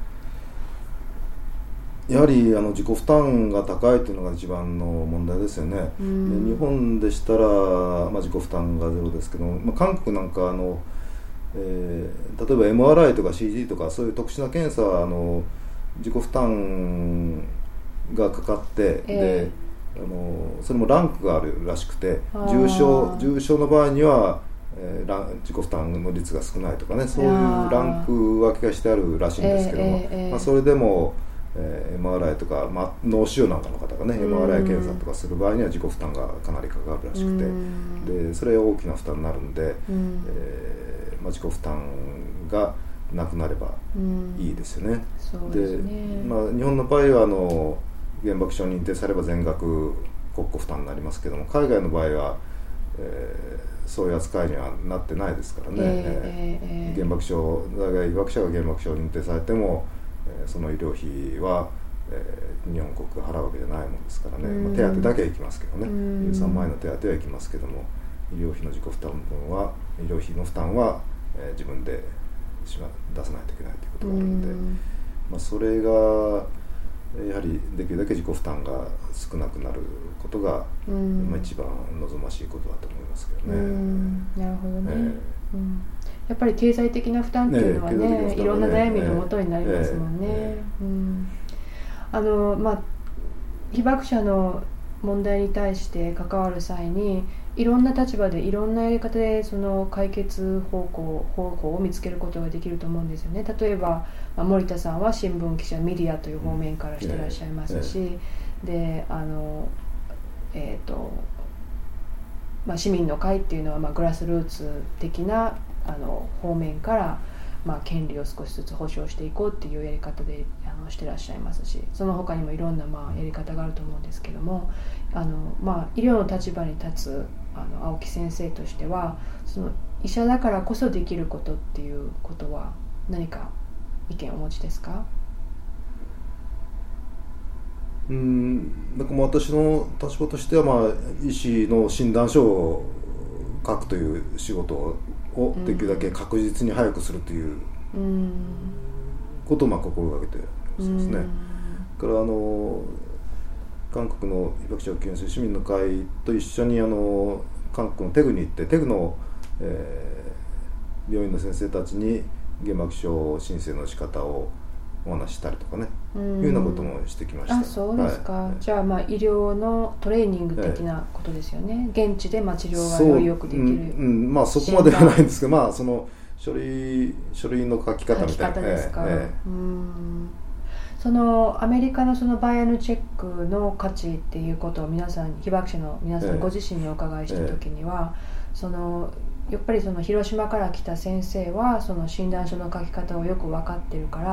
やはり自己負担が高いというのが一番の問題ですよね。で日本でしたら、自己負担がゼロですけども、韓国なんか例えば MRI とか CT とかそういう特殊な検査は自己負担がかかって、でそれもランクがあるらしくて、重症の場合には、自己負担の率が少ないとかね、そういうランク分けがしてあるらしいんですけども、それでも、MRI とか、脳腫瘍なんかの方がね MRI 検査とかする場合には自己負担がかなりかかるらしくて、でそれは大きな負担になるんで、自己負担がなくなればいいですよね。で日本の場合は原爆症認定されば全額国庫負担になりますけども、海外の場合は、そういう扱いにはなってないですからね。原爆症在外被爆者が原爆症認定されても、その医療費は、日本国が払うわけじゃないもんですからね。手当だけは行きますけどね、3万円の手当は行きますけども、医療費の自己負担分は医療費の負担は、自分で出さないといけないということがあるので、それがやはりできるだけ自己負担が少なくなることが、一番望ましいことだと思いますけどね。 なるほどね。やっぱり経済的な負担っていうのはね、いろんな悩みのもとになりますもんね。被爆者の問題に対して関わる際にいろんな立場でいろんなやり方でその解決方法を見つけることができると思うんですよね。例えば、森田さんは新聞記者メディアという方面からしてらっしゃいますし、で市民の会っていうのはグラスルーツ的な方面から権利を少しずつ保障していこうっていうやり方でしてらっしゃいますし、その他にもいろんなやり方があると思うんですけども、医療の立場に立つ青木先生としては、その医者だからこそできることっていうことは何か意見をお持ちですか？ だから私の立場としては、医師の診断書を書くという仕事をできるだけ確実に早くするということを心がけてますね。だから韓国の被爆者を救援する市民の会と一緒に韓国のテグに行って、テグの、病院の先生たちに原爆症申請の仕方をお話したりとかね、いうようなこともしてきました。 そうですか。じゃあ医療のトレーニング的なことですよね。現地で治療がよりよくできる。 そこまではないんですけど、その書類の書き方みたいな。 ですか。そのアメリカのそのバイアヌチェックの価値っていうことを被爆者の皆さんご自身にお伺いした時には、やっぱりその広島から来た先生はその診断書の書き方をよく分かってるから、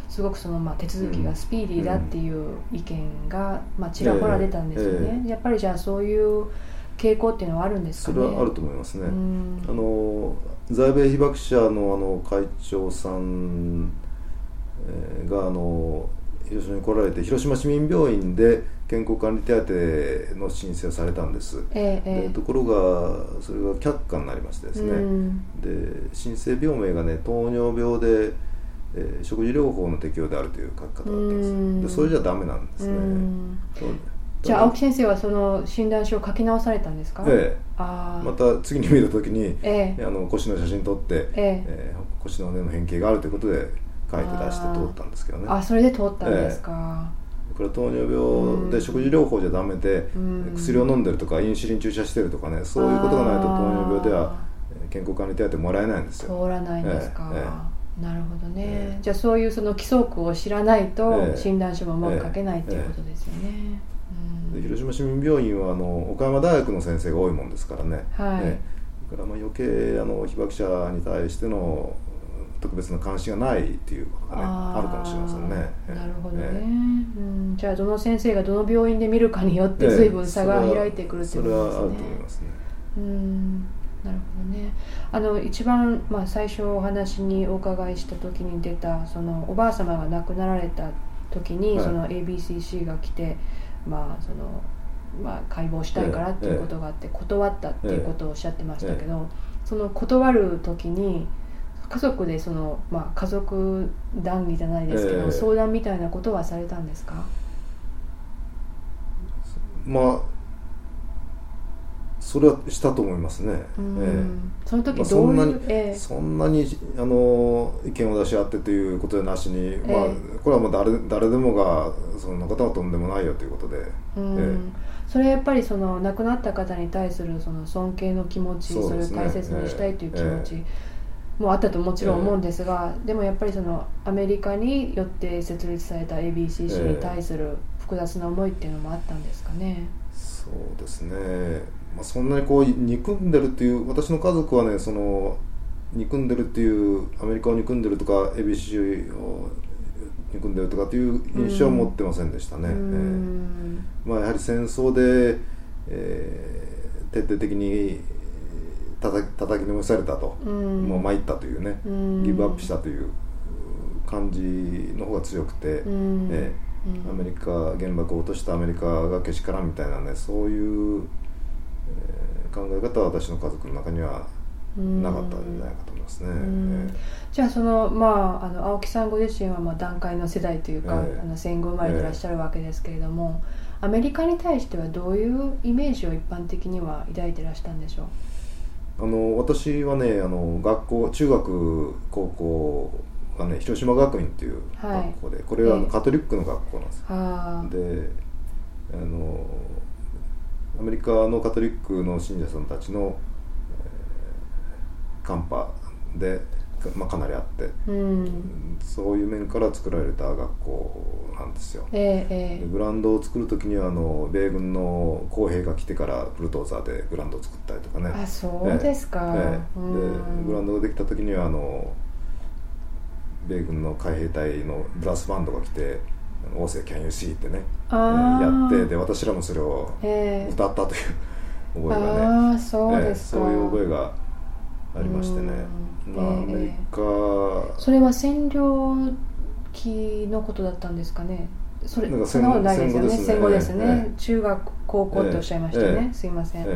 すごくその手続きがスピーディーだっていう意見がちらほら出たんですよね。やっぱりじゃあそういう傾向っていうのはあるんですかね。 それはあると思いますね。在米被爆者の会長さんが広島に来られて、広島市民病院で健康管理手当の申請をされたんです。ところがそれが却下になりましてですね、で申請病名がね、糖尿病で、食事療法の適用であるという書き方だったんです。でそれじゃダメなんですね。 じゃあ青木先生はその診断書を書き直されたんですか？ また次に見た時に、腰の写真撮って、腰の骨の変形があるということで書いて出して通ったんですけどね。 それで通ったんですか。 これは糖尿病で食事療法じゃダメで、薬を飲んでるとかインシュリン注射してるとかね、そういうことがないと糖尿病では健康管理手当もらえないんですよ。 通らないんですか。なるほどね。じゃあそういうその規則を知らないと診断書もうまく書けないっていうことですよね。 で広島市民病院は岡山大学の先生が多いもんですからね。だから余計被爆者に対しての特別な関心がないっていうことがね、あるかもしれませんね。 なるほどね。じゃあどの先生がどの病院で見るかによって随分差が開いてくるっていうことですね。 それはあると思いますね。 なるほどね。一番、最初お話にお伺いした時に出たそのおばあ様が亡くなられた時に、その ABCC が来て解剖したいからっていうことがあって断ったっていうことをおっしゃってましたけど、その断る時に家族でその、家族談義じゃないですけど、相談みたいなことはされたんですか？ それはしたと思いますね。 その時どういう、 そんなに意見を出し合ってということでなしに、これはもう誰でもがそんなことはとんでもないよということで、 それはやっぱりその亡くなった方に対するその尊敬の気持ち、それを大切にしたいという気持ちもあったともちろん思うんですが、でもやっぱりそのアメリカによって設立された ABCC に対する複雑な思いっていうのもあったんですかね。 そうですね。そんなに憎んでるっていう、私の家族はね、その憎んでるっていう、アメリカを憎んでるとか ABC を憎んでるとかっていう印象は持ってませんでしたね。やはり戦争で、徹底的に叩きのめされたと、もう参ったというね、ギブアップしたという感じの方が強くて、アメリカ原爆を落としたアメリカがけしからんみたいなね、そういう考え方は私の家族の中にはなかったんじゃないかと思いますね。 じゃあその青木さんご自身は団塊の世代というか、戦後生まれてらっしゃるわけですけれども、アメリカに対してはどういうイメージを一般的には抱いてらしたんでしょう？ 私はね、学校、中学高校がね、広島学院っていう学校で、これはカトリックの学校なんです。でアメリカのカトリックの信者さんたちの、カンパで、かなりあって、そういう面から作られた学校なんですよ。でグラウンドを作る時には米軍の公兵が来てからブルドーザーでグラウンドを作ったりとかね。 そうですか。 でグラウンドができた時には米軍の海兵隊のブラスバンドが来て「オーセーキャンユーシー」ってね、やって、で私らもそれを歌ったという覚えがね、 そうですか。 そういう覚えがありましてね。アメリカ、 それは占領期のことだったんですかね。そんなことないですよね。戦後ですね。中学高校っておっしゃいましたね。すいません。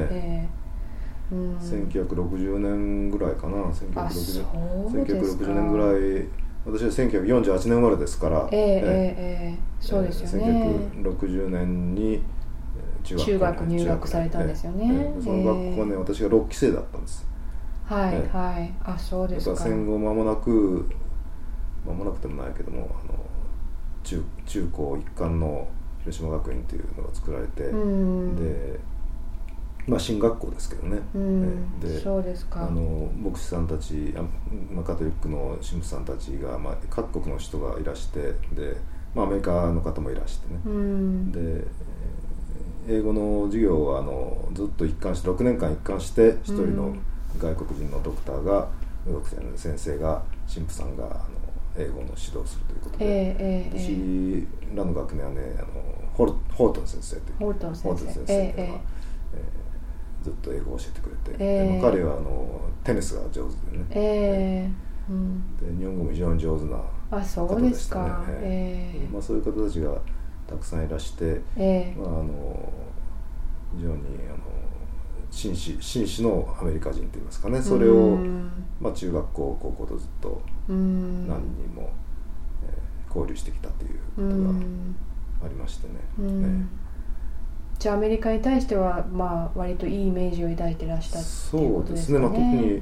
1960年ぐらいかな。1960年ぐらい。私は1948年生まれですから、 そうですよね。 1960年に中学入学されたんですよね。 その学校はね、私が6期生だったんです。 そうですか。 戦後間もなくでもないけども、中高一貫の広島学院というのが作られて、で進学校ですけどね。で、 そうですか。 牧師さんたち、カトリックの神父さんたちが、各国の人がいらして、で、アメリカの方もいらしてね。で、英語の授業はずっと6年間一貫して一人の外国人のドクターが、先生が、神父さんが英語の指導をするということで、私らの学年はねホートン先生というホートン先生が、 ずっと英語を教えてくれて、彼はテニスが上手でね、で日本語も非常に上手な方でしたね。 そうですか。 そういう方たちがたくさんいらして、非常に紳士のアメリカ人といいますかね、それを、中学校高校とずっと何人も、交流してきたということがありましてね。 じゃあアメリカに対しては、割といいイメージを抱いてらしたっていうことですかね。 そうですね、特に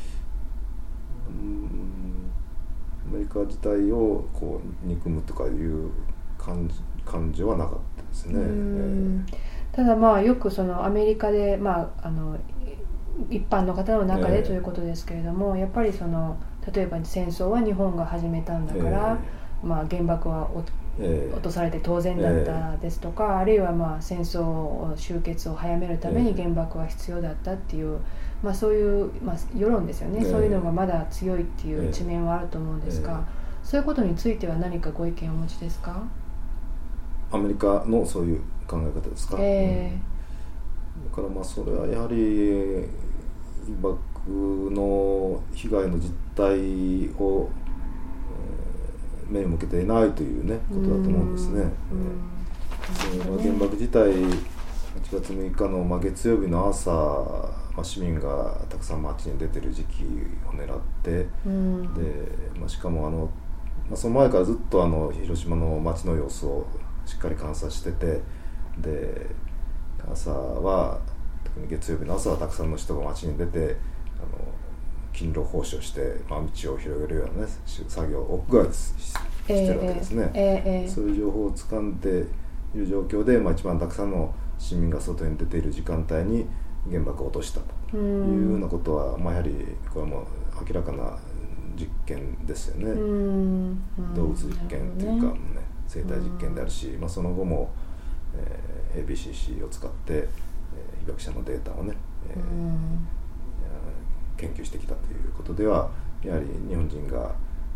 アメリカ自体をこう憎むとかいう感情はなかったですね。 ただよくそのアメリカで、一般の方の中でということですけれども、やっぱりその例えば戦争は日本が始めたんだから、原爆は落とされて当然だったですとか、あるいは戦争終結を早めるために原爆は必要だったっていう、そういう、世論ですよね、そういうのがまだ強いっていう一面はあると思うんですが、そういうことについては何かご意見をお持ちですか？ アメリカのそういう考え方ですか？だからそれはやはり被爆の被害の実態を、目を向けていないというねことだと思うんですね。原爆自体8月6日の月曜日の朝、市民がたくさん街に出てる時期を狙って、でしかもその前からずっと広島の街の様子をしっかり観察してて、で朝は特に月曜日の朝はたくさんの人が街に出て勤労奉仕をして、道を広げるようなね作業を屋外でしてるわけですね。そういう情報を掴んでいる状況で、一番たくさんの市民が外に出ている時間帯に原爆を落としたというようなことは、やはりこれも明らかな実験ですよね。動物実験というか、生態実験であるし、その後も、ABCC を使って、被爆者のデータをね、研究してきたということではやはり日本人が、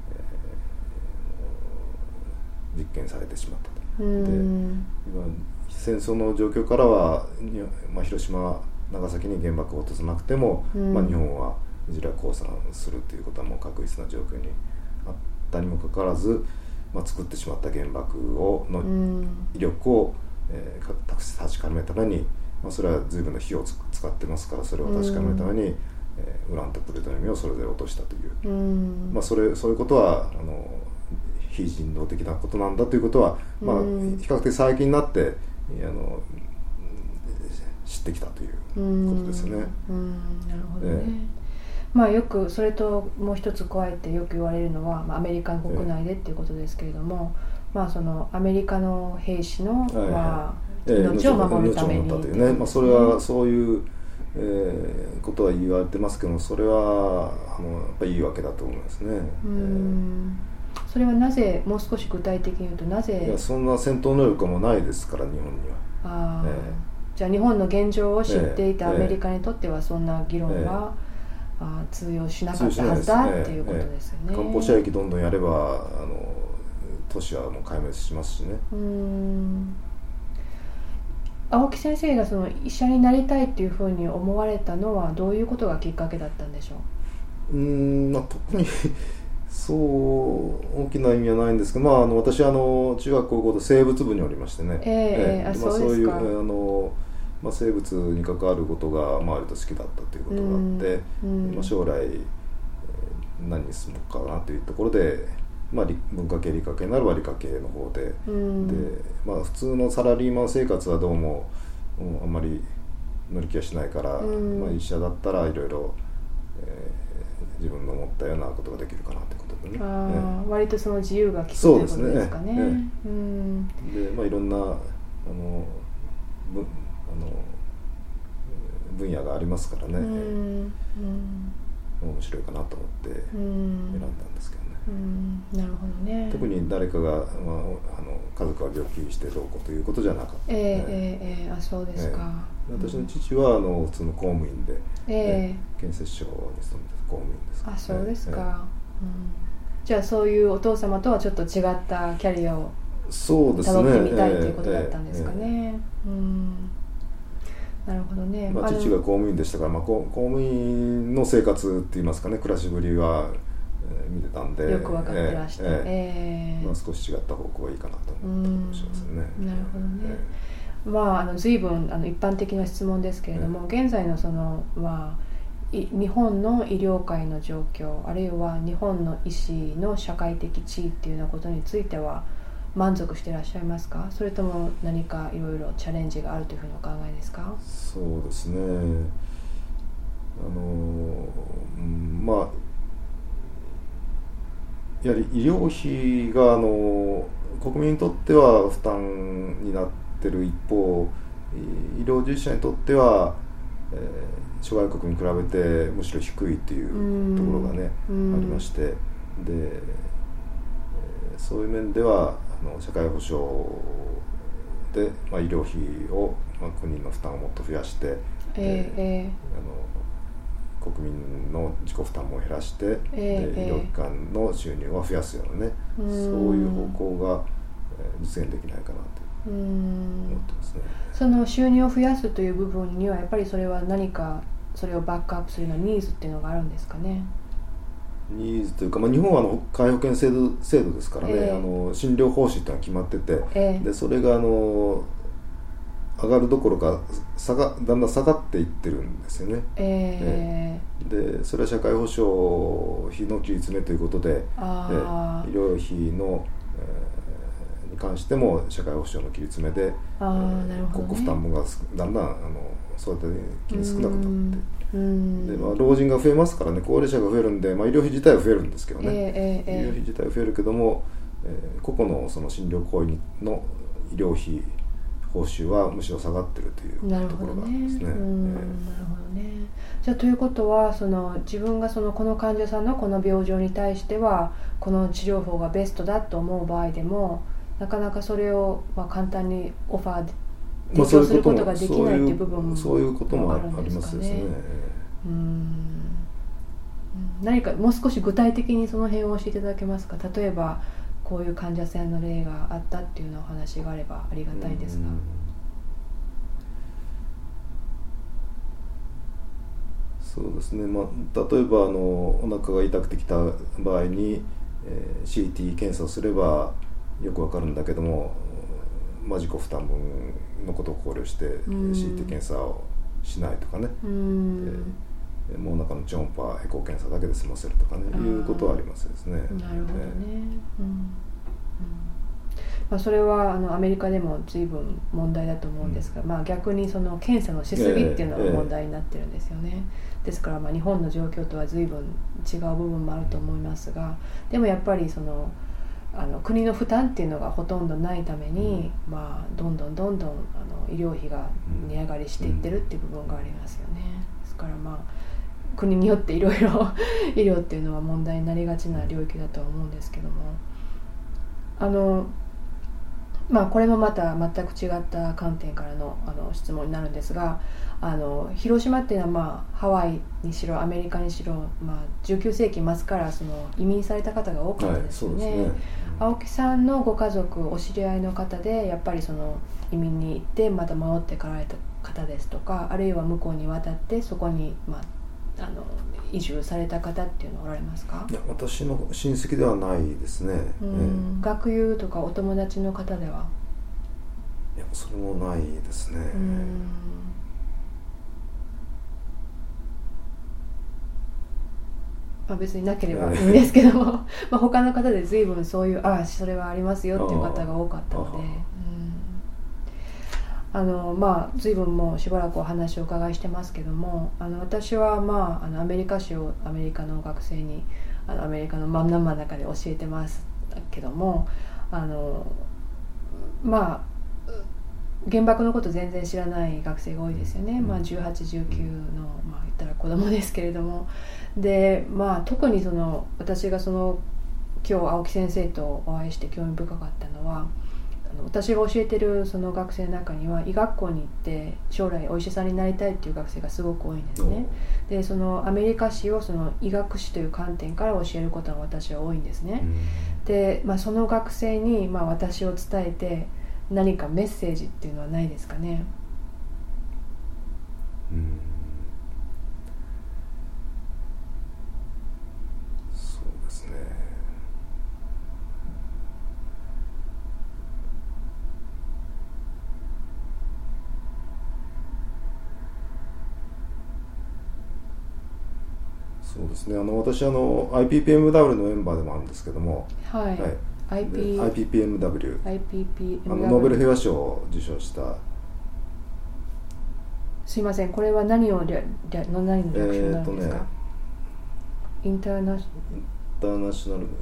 実験されてしまったと。で今戦争の状況からは、広島長崎に原爆を落とさなくても、日本はいずれは降参するということはもう確実な状況にあったにもかかわらず、作ってしまった原爆の威力を、確かめるために、それは随分の火を使ってますから、それを確かめるために、ウランとプルトニウムをそれで落としたという、そういうことは非人道的なことなんだということは、比較的最近になって知ってきたということですね。 なるほどね。よくそれともう一つ加えてよく言われるのは、アメリカの国内でっていうことですけれども、そのアメリカの兵士の、命を守るためにというね、それはそういうことは言われてますけども、それはやっぱりいいわけだと思いますね。 それはなぜ、もう少し具体的に言うとなぜ？ いや、そんな戦闘能力もないですから、日本には。 じゃあ日本の現状を知っていたアメリカにとってはそんな議論は、通用しなかったはずだっていうことですよね。 艦砲射撃どんどんやれば都市はもう壊滅しますしね。 青木先生がその医者になりたいっていうふうに思われたのはどういうことがきっかけだったんでしょう？ 特にそう大きな意味はないんですけど、私は中学高校で生物部におりましてね、 そういう生物に関わることが割と好きだったということがあって、将来何に進むかなというところで、文化系理科系ならば理科系の方で、で普通のサラリーマン生活はどうもあんまり乗り気はしないから、医者だったらいろいろ自分の思ったようなことができるかなということでね。 割とその自由が利くということですかね。 でいろんな分野がありますからね、面白いかなと思って選んだんですけどね。 なるほどね。 特に誰かが、家族が病気してどうこうということじゃなかった。 そうですか。 私の父は普通の公務員で、建設省に勤めてた公務員ですから、 そうですか。 じゃあそういうお父様とはちょっと違ったキャリアをそうですね、 辿ってみたいということだったんですかね。なるほどね。 父が公務員でしたから、公務員の生活っていいますかね、暮らしぶりは、見てたんでよく分かってらして、 少し違った方向がいいかなと思ったりもしますね。 なるほどね。随分一般的な質問ですけれども、現在の日本の医療界の状況、あるいは日本の医師の社会的地位っていうようなことについては満足していらっしゃいますか？それとも何かいろいろチャレンジがあるというふうにお考えですか？ そうですね、やはり医療費が国民にとっては負担になっている一方、医療従事者にとっては、諸外国に比べてむしろ低いというところがね、ありまして、で、そういう面では社会保障で、医療費を、国の負担をもっと増やして、国民の自己負担も減らして、医療機関の収入を増やすようなね、そういう方向が実現できないかなと思ってますね。 その収入を増やすという部分にはやっぱりそれは何かそれをバックアップするようなニーズっていうのがあるんですかね？ ニーズというか、日本は皆保険制度ですからね、診療報酬ってのは決まってて、でそれが上がるどころかだんだん下がっていってるんですよね。でそれは社会保障費の切り詰めということで、医療費の、に関しても社会保障の切り詰めで、国庫負担分がだんだんそうやって気に少なくなって、で老人が増えますからね、高齢者が増えるんで、医療費自体は増えるんですけどね、医療費自体は増えるけども、個々のその診療行為の医療費報酬はむしろ下がってるというところがあるんですね。なるほどね。じゃあということは自分がこの患者さんのこの病状に対してはこの治療法がベストだと思う場合でも、なかなかそれを簡単にオファーで提供することができないっていう部分もそういうこともありますですね。 何かもう少し具体的にその辺を教えていただけますか？例えばこういう患者さんの例があったっていうのお話があればありがたいですが。 そうですね、例えばお腹が痛くてきた場合に、CT 検査をすればよくわかるんだけども、自己負担分のことを考慮して CT 検査をしないとかね、もうお腹の超音波エコー検査だけで済ませるとかね、いうことはありますですね。 なるほどね。それはアメリカでも随分問題だと思うんですが、逆にその検査のしすぎっていうのが問題になってるんですよね。ですから日本の状況とは随分違う部分もあると思いますが、でもやっぱり国の負担っていうのがほとんどないために、どんどん医療費が値上がりしていってるっていう部分がありますよね。ですから国によっていろいろ医療っていうのは問題になりがちな領域だとは思うんですけども、これもまた全く違った観点からの質問になるんですが、広島っていうのはハワイにしろアメリカにしろ、19世紀末から移民された方が多かったですよね。青木さんのご家族お知り合いの方でやっぱり移民に行ってまた戻ってかられた方ですとか、あるいは向こうに渡ってそこに移住された方っていうのはおられますか？ いや、私の親戚ではないですね。 学友とかお友達の方では？ いや、それもないですね。 別になければいいんですけども他の方で随分そういうそれはありますよっていう方が多かったので、随分もうしばらくお話をお伺いしてますけども、私はアメリカ史をアメリカの学生にアメリカの真ん中で教えてますけども、原爆のこと全然知らない学生が多いですよね。18、19の言ったら子供ですけれども、で特に私が今日青木先生とお会いして興味深かったのは、 私が教えてるその学生の中には医学校に行って将来お医者さんになりたいっていう学生がすごく多いんですね。でそのアメリカ史をその医学史という観点から教えることは私は多いんですね。で、その学生に私を伝えて何かメッセージっていうのはないですかね。 そうですね。そうですね。私IPPMW のメンバーでもあるんですけども、 はい。 IPPMW、 IPPMW、 ノーベル平和賞を受賞した。 すいません、これは何の略称なんですか？インターナショナル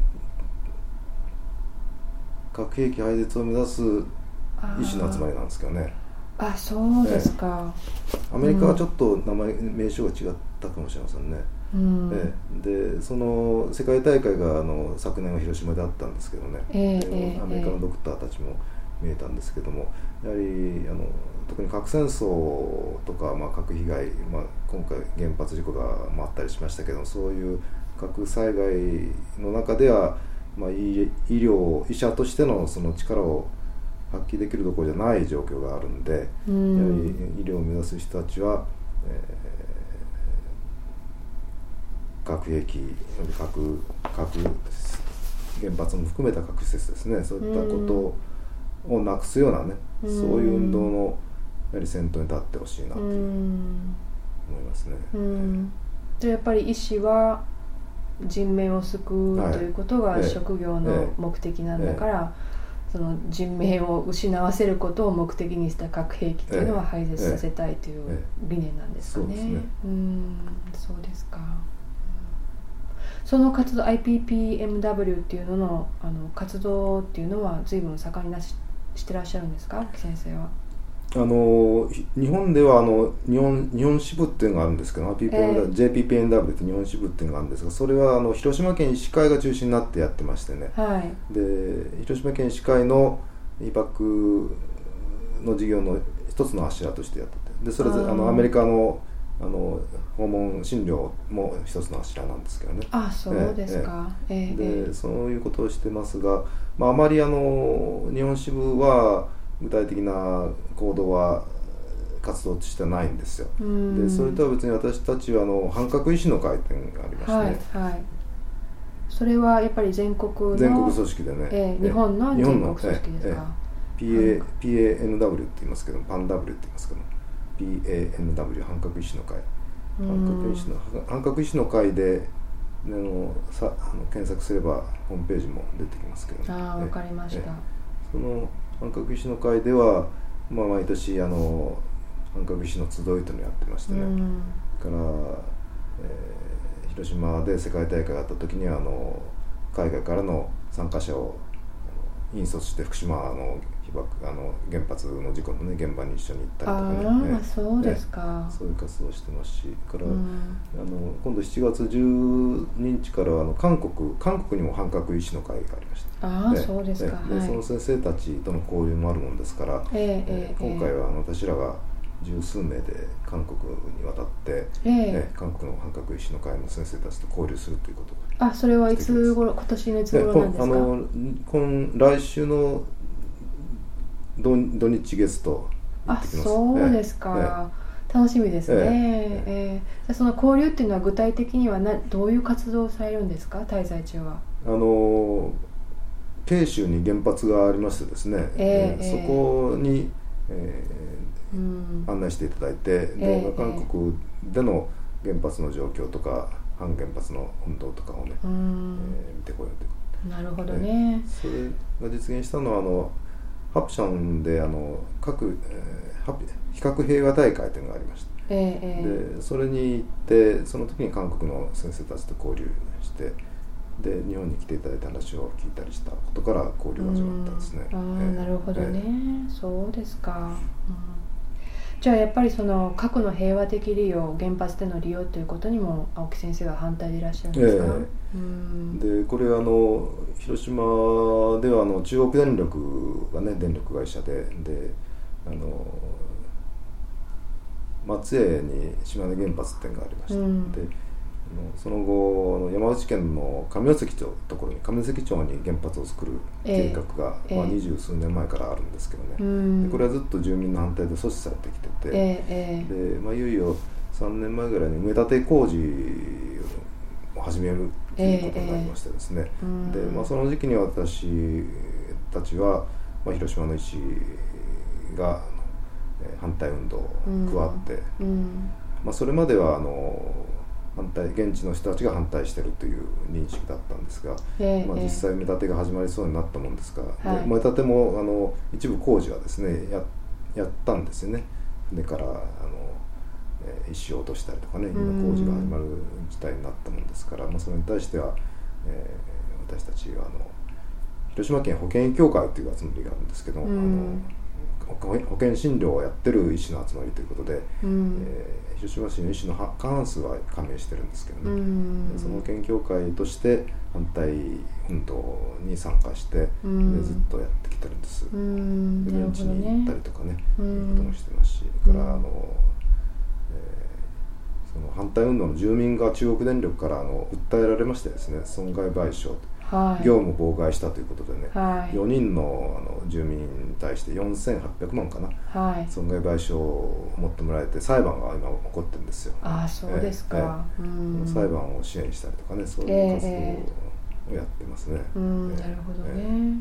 核兵器廃絶を目指す医師の集まりなんですけどね。 そうですか。 アメリカはちょっと名称が違ったかもしれませんね。でその世界大会が昨年は広島であったんですけどね、アメリカのドクターたちも見えたんですけども、やはり特に核戦争とか、核被害、今回原発事故があったりしましたけど、そういう核災害の中では、医者としてのその力を発揮できるところじゃない状況があるんで、やはり医療を目指す人たちは、核兵器、核原発も含めた核施設ですね、そういったことをなくすようなね、そういう運動のやはり先頭に立ってほしいなと思いますね。 じゃあやっぱり医師は人命を救うということが職業の目的なんだから、その人命を失わせることを目的にした核兵器というのは廃絶させたいという理念なんですかね。そうですか。その活動 IPPMW っていうのの、活動っていうのは随分盛んにしてらっしゃるんですか、木先生は。 日本では日本支部っていうのがあるんですけど、JPPNW って日本支部っていうのがあるんですが、それは広島県医師会が中心になってやってましてね、で広島県医師会の医学の事業の一つの柱としてやってて、でそれぞれアメリカの訪問診療も一つの柱なんですけどね。 そうですか。 でそういうことをしてますが、あまり日本支部は具体的な行動は活動としてはないんですよ。でそれとは別に私たちは反核医師の会っていうのがありましてね、 それはやっぱり全国組織でね、 日本の全国組織ですか。 PANW って言いますけど、パン W って言いますけど、PANW 反核医師の会、反核医師の会で検索すればホームページも出てきますけど、 わかりました。 その反核医師の会では、毎年反核医師の集いというのをやってましてね、から、広島で世界大会があった時には海外からの参加者を引率して福島の原発の事故の、現場に一緒に行ったりとかね、 そうですか。 そういう活動をしてますし、から、今度7月12日から韓国にも反核医師の会がありまして、 そうですか。 でその先生たちとの交流もあるもんですから、今回は私らが十数名で韓国に渡って、韓国の反核医師の会の先生たちと交流するということが。 それはいつ頃、今年のいつ頃なんですか？ 来週の土日月と行ってきます。 そうですか。楽しみですね。その交流っていうのは具体的にはどういう活動をされるんですか、滞在中は。 慶州に原発がありましてですね、そこに、案内していただいて、で韓国での原発の状況とか反原発の運動とかをね、見てこようということ。 なるほどね。 それが実現したのはハプションで非核平和大会というのがありまして、でそれに行って、その時に韓国の先生たちと交流して、で日本に来ていただいた話を聞いたりしたことから交流が始まったんですね。 なるほどね。そうですか。 じゃあやっぱりその核の平和的利用、原発での利用ということにも青木先生は反対でいらっしゃるんですか？ でこれは広島では中国電力がね電力会社で松江に島根原発っていうのがありました、でその後山口県の上関町ところに上関町に原発を作る計画が、20数年前からあるんですけどね、でこれはずっと住民の反対で阻止されてきてて、でいよいよ3年前ぐらいに埋め立て工事を始めるということになりましてですね、でその時期に私たちは、広島の医師が反対運動を加わって、それまでは現地の人たちが反対しているという認識だったんですが、実際埋め立てが始まりそうになったもんですから、埋め立ても一部工事はですね やったんですよね。船から石を落としたりとかね、今工事が始まる事態になったもんですから、それに対しては、私たちは広島県保健医協会という集まりがあるんですけど、保険診療をやってる医師の集まりということで、広島市の医師の過半数は加盟してるんですけどね、その保険協会として反対運動に参加して、でずっとやってきてるんです。で現地に行ったりとかね、いうこともしてますし、それからその反対運動の住民が中国電力から訴えられましてですね、損害賠償、業務妨害したということでね、4人の住民に対して4800万かな、損害賠償を求められて裁判が今起こってるんですよ。 そうですか。 裁判を支援したりとかね、そういう活動をやってますね。 なるほどね。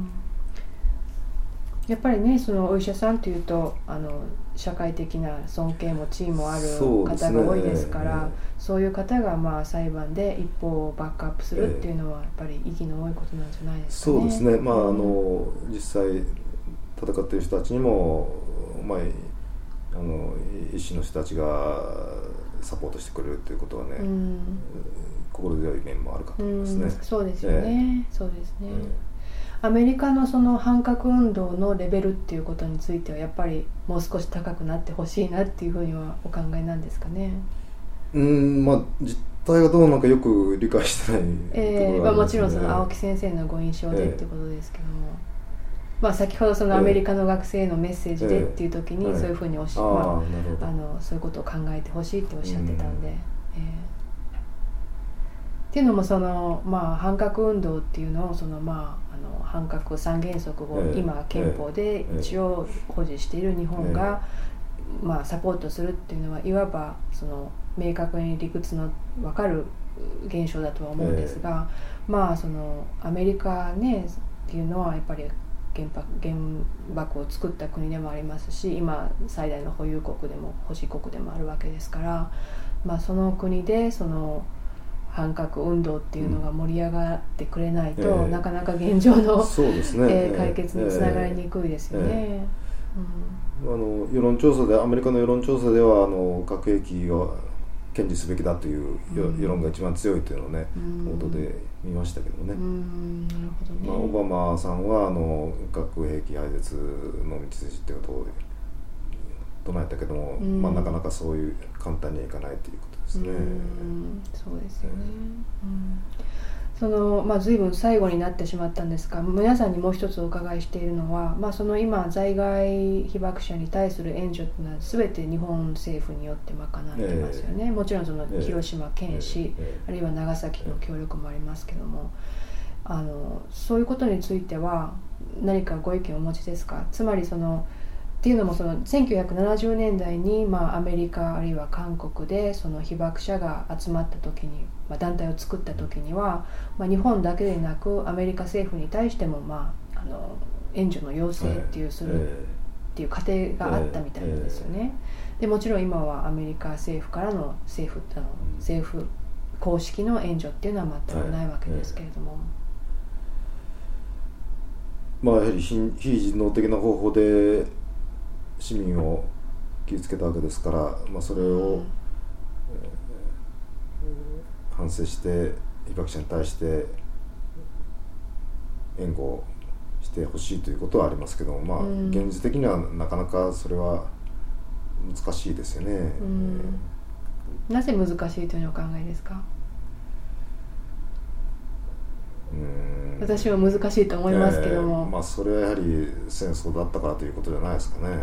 やっぱりね、そのお医者さんというと社会的な尊敬も地位もある方が多いですから、そういう方が裁判で一方をバックアップするっていうのはやっぱり意義の多いことなんじゃないですかね。 そうですね。実際戦っている人たちにも、医師の人たちがサポートしてくれるということはね、心強い面もあるかと思いますね。 そうですよね。そうですね。アメリカのその反核運動のレベルっていうことについてはやっぱりもう少し高くなってほしいなっていうふうにはお考えなんですかね。 実態がどうなのかよく理解してないところがありますね。 もちろんその青木先生のご印象でっていうことですけども、先ほどそのアメリカの学生へのメッセージでっていう時にそういうふうにそういうことを考えてほしいっておっしゃってたんで、っていうのもその、反核運動っていうのを反核三原則を今憲法で一応保持している日本がサポートするっていうのはいわばその明確に理屈の分かる現象だとは思うんですが、そのアメリカねっていうのはやっぱり原爆を作った国でもありますし、今最大の保有国でも保持国でもあるわけですから、その国でその反核運動っていうのが盛り上がってくれないと、なかなか現状の、解決につながりにくいですよね。 世論調査でアメリカの世論調査では核兵器を堅持すべきだという世論が一番強いというのをね、報道で見ましたけどね。オバマさんは核兵器廃絶の道筋っていうことを唱えたけども、なかなかそういう簡単にはいかないということですね。 そうですよね。その随分最後になってしまったんですが、皆さんにもう一つお伺いしているのは、その今在外被爆者に対する援助というのは全て日本政府によって賄ってますよね。もちろんその広島県市、あるいは長崎の協力もありますけども、そういうことについては何かご意見をお持ちですか？つまりそのっていうのもその1970年代にアメリカあるいは韓国でその被爆者が集まった時に、団体を作った時には、日本だけでなくアメリカ政府に対しても援助の要請っていうするっていう過程があったみたいなんですよね。でもちろん今はアメリカ政府からの政府公式の援助っていうのは全くないわけですけれども、 やはり非人道的な方法で市民を傷つけたわけですから、それを、反省して被爆者に対して援護してほしいということはありますけども、現実的にはなかなかそれは難しいですよね。 なぜ難しいというのをお考えですか？私は難しいと思いますけども、 それはやはり戦争だったからということじゃないですかね。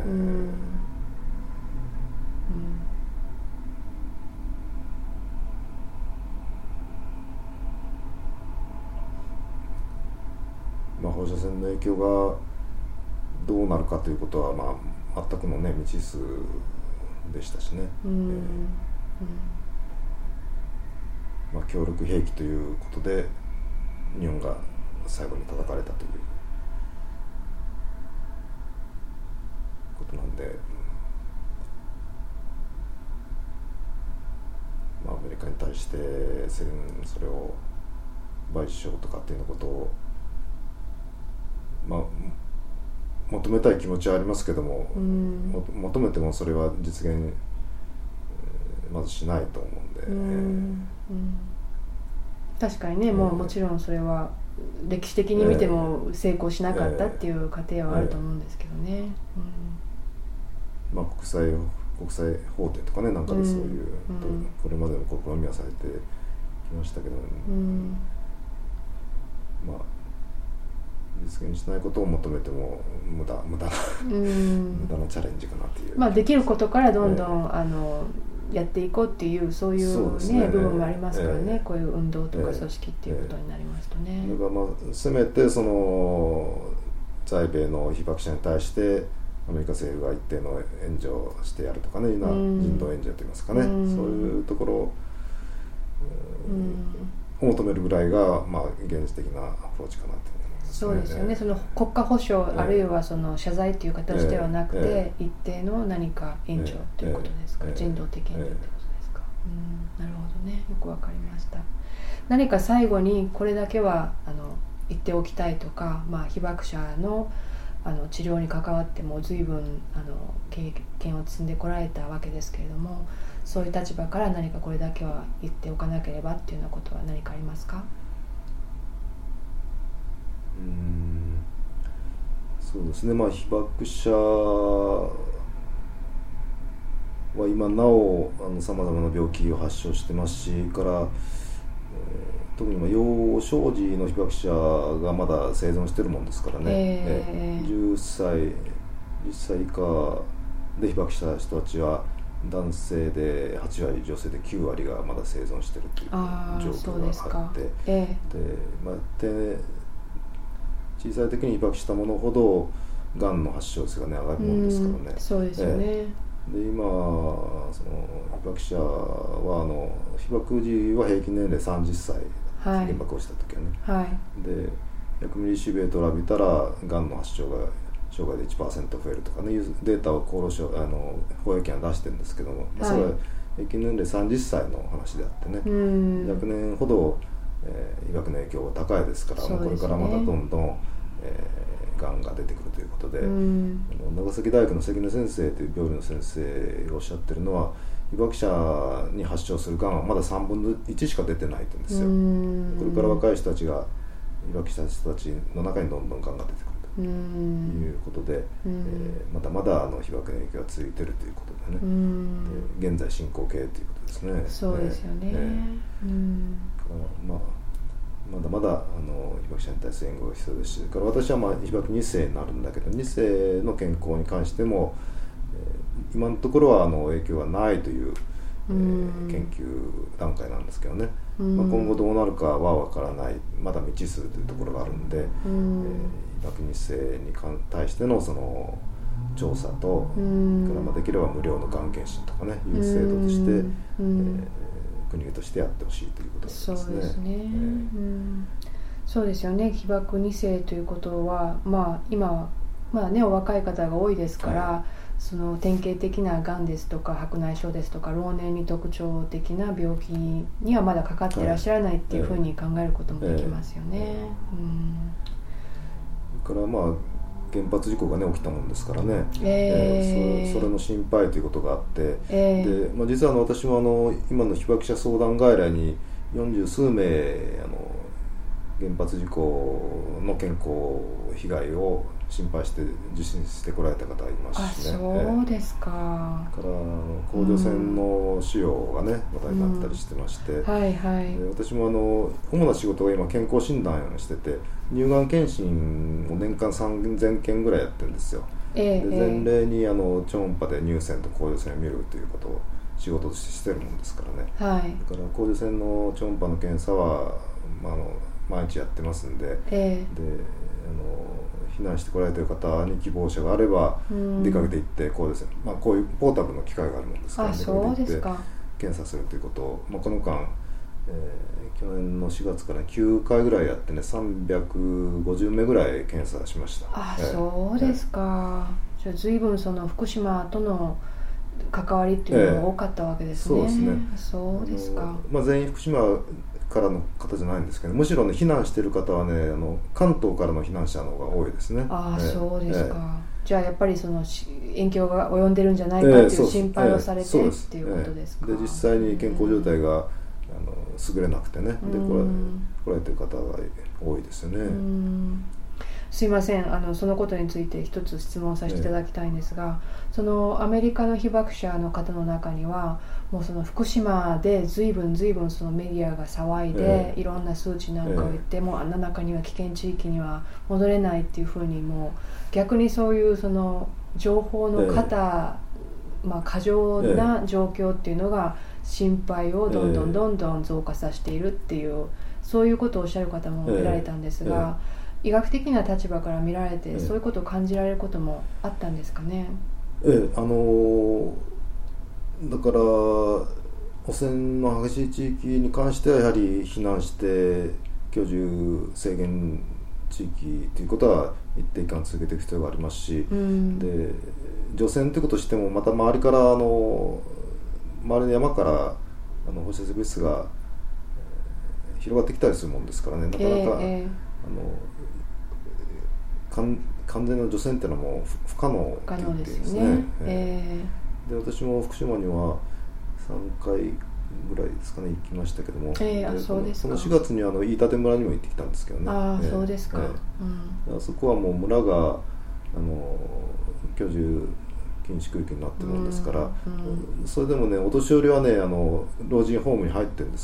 放射線の影響がどうなるかということは、全くのね未知数でしたしね。強力兵器ということで日本が最後に叩かれたということなんで、アメリカに対してそれを賠償とかっていうことを求めたい気持ちはありますけども、求めてもそれは実現まずしないと思うんで、 確かにね、もちろんそれは歴史的に見ても成功しなかったっていう過程はあると思うんですけどね。 国際法廷とかね、なんかでそういう、これまでの試みはされてきましたけど、実現しないことを求めても無駄なチャレンジかなという。 できることからどんどん、やっていこうっていうそういう部分もありますからね、こういう運動とか組織っていうことになりますとね。 だからせめてその在米の被爆者に対してアメリカ政府が一定の援助をしてやるとかね、人道援助といいますかね、そういうところを求めるぐらいが現実的なアプローチかなと思いますね。 そうですよね。その国家保障、あるいはその謝罪という形ではなくて、一定の何か援助ということですか、人道的援助ということですか。なるほどね、よくわかりました。何か最後にこれだけは言っておきたいとか、被爆者の治療に関わっても随分経験を積んでこられたわけですけれども、そういう立場から何かこれだけは言っておかなければっていうようなことは何かありますか？ そうですね、被爆者は今なおさまざまな病気を発症してますし、から特に幼少時の被爆者がまだ生存してるもんですからね、10歳以下で被爆した人たちは男性で8割、女性で9割がまだ生存してるという状況があって、小さい時に被爆したものほどがんの発症率が、上がるものですからね。 そうですよね。 で今その被爆者は被爆時は平均年齢30歳、原爆をした時はね、で100ミリシベートラビたらがんの発症が生涯で 1% 増えるとかねいうデータを厚労省保育園は出してるんですけども、それは平均年齢30歳の話であってね、100年ほど被爆の影響が高いですから、これからまたどんどんがんが出てくるということで、長崎大学の関根先生という病理の先生がおっしゃってるのは、被爆者に発症するがんはまだ3分の1しか出てないって言うんですよ。これから若い人たちが被爆した人たちの中にどんどんがんが出てくるということで、まだまだ被爆の影響が続いているということでね、で現在進行形ということですね。 そうですよね。 まだまだ被爆者に対する援護が必要ですし、から私は被爆2世になるんだけど、2世の健康に関しても、今のところは影響はないという、研究段階なんですけどね、今後どうなるかは分からない、まだ未知数というところがあるので、被爆2世に対してのその調査と、からできれば無料のがん検診とかねいう制度として、国としてやってほしいということですね。 そうですね。そうですよね。被爆2世ということは、今お若い方が多いですから、その典型的ながんですとか白内障ですとか老年に特徴的な病気にはまだかかっていらっしゃらないっていうふうに考えることもできますよね。 それから原発事故がね起きたもんですからね、それの心配ということがあって、で実は私も今の被爆者相談外来に40数名原発事故の健康被害を心配して受診してこられた方いますしね。 そうですか。 から甲状腺の腫瘍がね話題になったりしてまして、 はいはい、 で私も主な仕事が今健康診断をしてて、乳がん検診を年間3000件ぐらいやってるんですよ。で前例に超音波で乳腺と甲状腺を見るということを仕事としてるもんですからね、はい、だから甲状腺の超音波の検査は、毎日やってますんで、で避難してこられている方に希望者があれば出かけていって甲状腺、こういうポータブルの機械があるもんですから、出かけていって検査するということを、この間、去年の4月から9回ぐらいやってね、350名ぐらい検査しました。 そうですか。じゃあ随分その福島との関わりっていうのが多かったわけですね。 そうですね。 そうですか。 全員福島からの方じゃないんですけど、むしろね避難している方はね関東からの避難者の方が多いですね。 そうですか。じゃあやっぱりその影響が及んでるんじゃないかっていう心配をされてっていうことですか。 で実際に健康状態が優れなくてね、で来られてる方が多いですよね。 すいません、そのことについて一つ質問させていただきたいんですが、そのアメリカの被爆者の方の中にはもうその福島で随分そのメディアが騒いで、いろんな数値なんかを言って、もうあんな中には危険地域には戻れないっていうふうに、もう逆にそういうその情報の過剰な状況っていうのが心配をどんどん増加させているっていう、そういうことをおっしゃる方も見られたんですが、医学的な立場から見られて、そういうことを感じられることもあったんですかね。 だから汚染の激しい地域に関してはやはり避難して居住制限地域ということは一定期間続けていく必要がありますし、で除染ということをしてもまた周りから周りの山から放射性物質が広がってきたりするもんですからね、なかなか、完全な除染っていうのはもう不可能って言っていいですね。で私も福島には3回ぐらいですかね行きましたけども、 そうですか。 この4月に飯舘村にも行ってきたんですけどね。 そうですか。 あそこはもう村が居住禁止区域になってるもんですから、それでもねお年寄りはね老人ホームに入ってるんです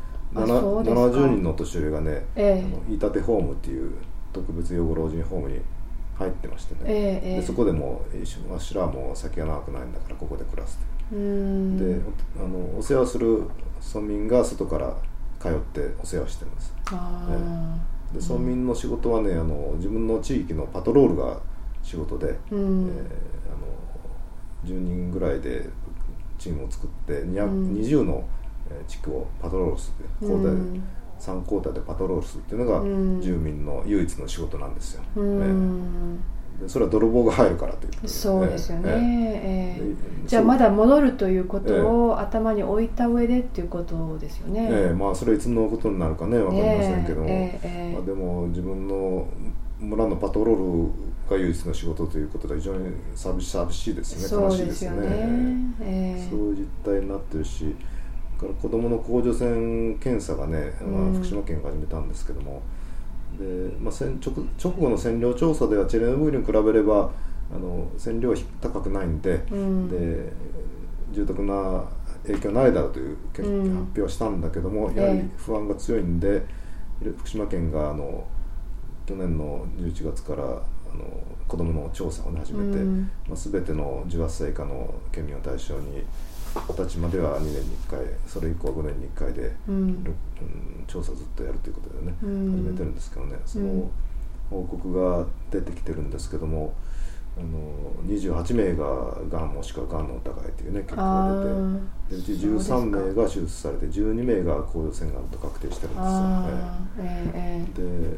。70人のお年寄りがね、飯舘ホームっていう特別養護老人ホームに入ってましてね、でそこでもわしらはもう先が長くないんだからここで暮らすと。でお世話する村民が外から通ってお世話してるんです。で村民の仕事はね自分の地域のパトロールが仕事で、10人ぐらいでチームを作って20の地区をパトロールする、3交代でパトロールするっていうのが住民の唯一の仕事なんですよ。でそれは泥棒が入るからということで、 そうですよね。じゃあまだ戻るということを頭に置いた上でっていうことですよね。 それはいつのことになるかね分かりませんけども、でも自分の村のパトロールが唯一の仕事ということで非常に寂しいですね。悲しいですよね。そういう実態になってるし、から子どもの甲状腺検査がね、福島県が始めたんですけども、で、直後の線量調査ではチェルノブイリに比べれば線量は高くないんで、で重篤な影響ないだろうという発表をしたんだけども、やはり不安が強いんで、福島県が去年の11月から子どもの調査を、始めて、全ての18歳以下の県民を対象に20歳までは2年に1回、それ以降は5年に1回で、調査ずっとやるということでね、始めてるんですけどね、その報告が出てきてるんですけども、28名ががんもしくはがんの疑いというね結果が出て、でうち13名が手術されて12名が甲状腺がんと確定してるんですよ。で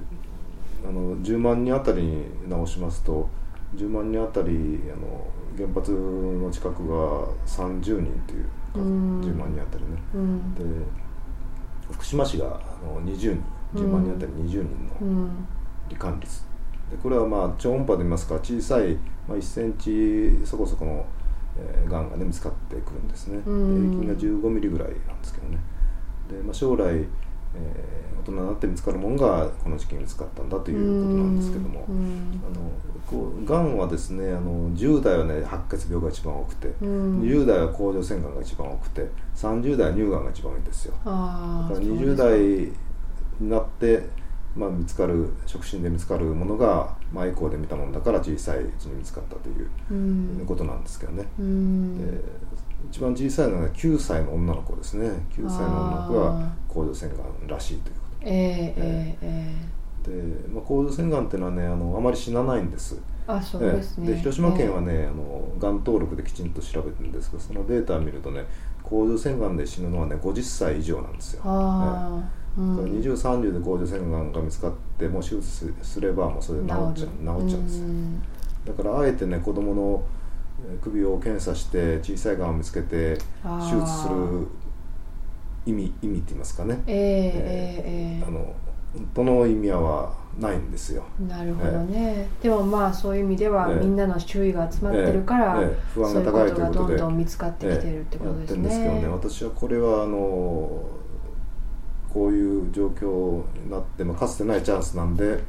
10万人あたりに直しますと、10万人あたり原発の近くが30人というか、10万人あたりね、で福島市が20人、10万人あたり20人の罹患率で、これは超音波で見ますから小さい、1センチそこそこのがんがね見つかってくるんですね。平均が15ミリぐらいなんですけどね。で、将来大人になって見つかるものがこの時期に見つかったんだということなんですけども、がんはですね、10代はね白血病が一番多くて、20代は甲状腺がんが一番多くて、30代は乳がんが一番多いんですよ。だから20代になって、見つかる触診で見つかるものが、エコーで見たものだから小さいうちに見つかったということなんですけどね。で一番小さいのは9歳の女の子ですね。9歳の女の子が甲状腺がんらしいということで、甲状腺がんっていうのはね、あまり死なないんです。 そうですね。 で広島県はね、がん登録できちんと調べてるんですけど、そのデータを見るとね、甲状腺がんで死ぬのはね50歳以上なんですよ。20、30で甲状腺がんが見つかってもう手術すればもうそれで治っちゃうんですよ。だからあえてね、子供の首を検査して小さいがんを見つけて手術する意味って言いますかね、本当の意味はないんですよ。 なるほどね。でもそういう意味では、みんなの注意が集まってるから、 不安が高いということでそういうことがどんどん見つかってきてるってことですね。 やってるんですけどね、私はこれはこういう状況になって、かつてないチャンスなんで、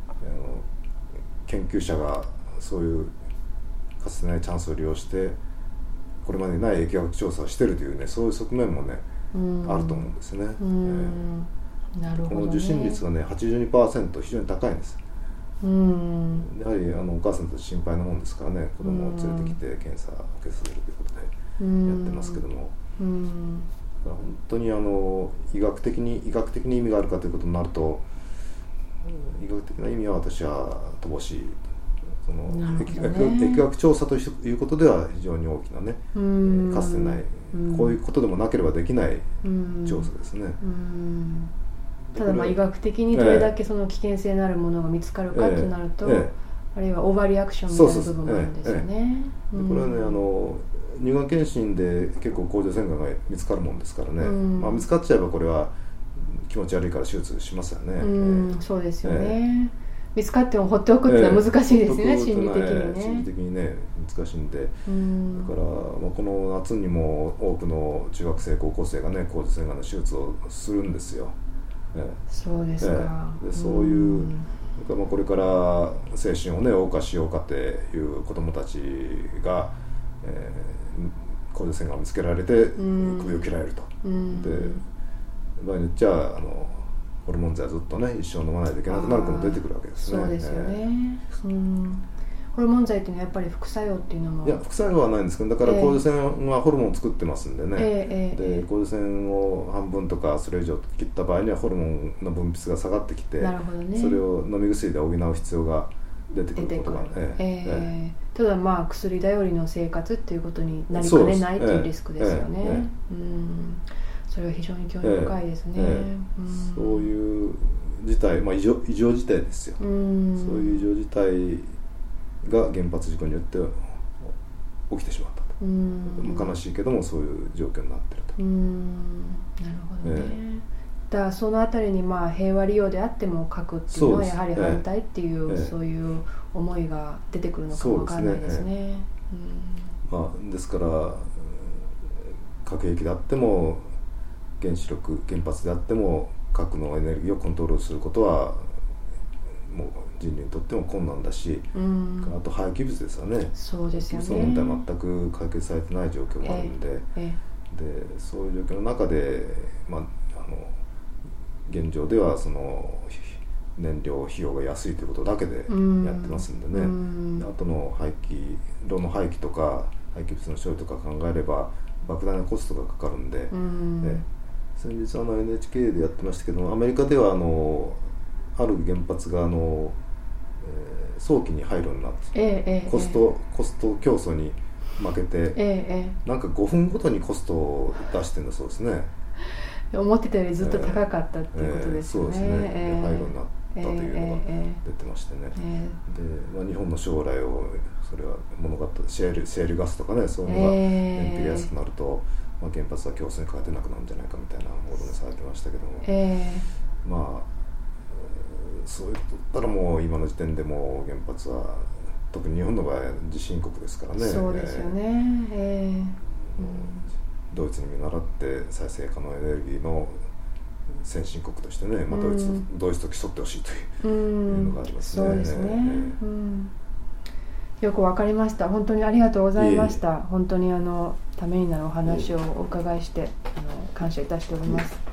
研究者がそういうかつてないチャンスを利用してこれまでにない疫学調査をしているというね、そういう側面もね、あると思うんですね。 なるほどね。 この受診率がね 82% 非常に高いんです。やはりお母さんたち心配なもんですからね、子供を連れてきて検査を受けさせるということでやってますけども、だから本当に医学的に意味があるかということになると、医学的な意味は私は乏しい。疫学調査ということでは非常に大きなね、かつてない、こういうことでもなければできない調査ですね。 ただ医学的にどれだけその危険性のあるものが見つかるかとなると、あるいはオーバーリアクションみたいな部分もあるんですよね。 これはね、乳がん検診で結構甲状腺がんが見つかるもんですからね、見つかっちゃえばこれは気持ち悪いから手術しますよね。 そうですよね。見つかっても放っておくっていうのは難しいですね、心理的にね。 心理的にね難しいんで、だから、この夏にも多くの中学生高校生がね甲状腺がんの手術をするんですよ。 そうですか。 でそういうこれから精神をね謳歌しようかっていう子どもたちが、甲状腺がんを見つけられて首を切られると。で場合によっちゃホルモン剤ずっとね一生飲まないといけなくなる子も出てくるわけですね。 そうですよね。ホルモン剤っていうのはやっぱり副作用っていうのも、 いや副作用はないんですけど、だから甲状腺はホルモンを作ってますんでね、で甲状腺を半分とかそれ以上切った場合にはホルモンの分泌が下がってきて、 なるほどね、 それを飲み薬で補う必要が出てくることが、 ただ薬頼りの生活っていうことになりかねないというリスクですよね。それは非常に興味深いですね。 そういう事態、異常事態ですよ。そういう異常事態が原発事故によって起きてしまったと。悲しいけどもそういう状況になっていると。 なるほどね。だからそのあたりに平和利用であっても核っていうのはやはり反対っていう、そういう思いが出てくるのかもわからないですね。 ですから核兵器であっても原子力原発であっても核のエネルギーをコントロールすることはもう人類にとっても困難だし、あと廃棄物ですよね。 そうですよね。 その問題は全く解決されてない状況もあるんで、でそういう状況の中で、現状ではその燃料費用が安いということだけでやってますんでね、あとの炉の廃棄とか廃棄物の処理とか考えれば莫大なコストがかかるんで、先日NHK でやってましたけど、アメリカではある原発が早期に廃炉になって、コスト競争に負けて、なんか5分ごとにコストを出してるんだそうですね。 思ってたよりずっと高かったっていうことですね。 そうですね。廃炉になったというのが出てましてね。で、日本の将来をそれは物語シェールガスとかね、そういうのが燃費が安くなると、原発は競争に勝てなくなるんじゃないかみたいな報道がされてましたけども、そういうことだったらもう今の時点でもう原発は特に日本の場合は地震国ですからね。 そうですよね。 ドイツに見習って再生可能エネルギーの先進国としてね、またドイツと競ってほしいというのがありますね。 そうですね、よくわかりました。本当にありがとうございました。本当にためになるお話をお伺いして感謝いたしております。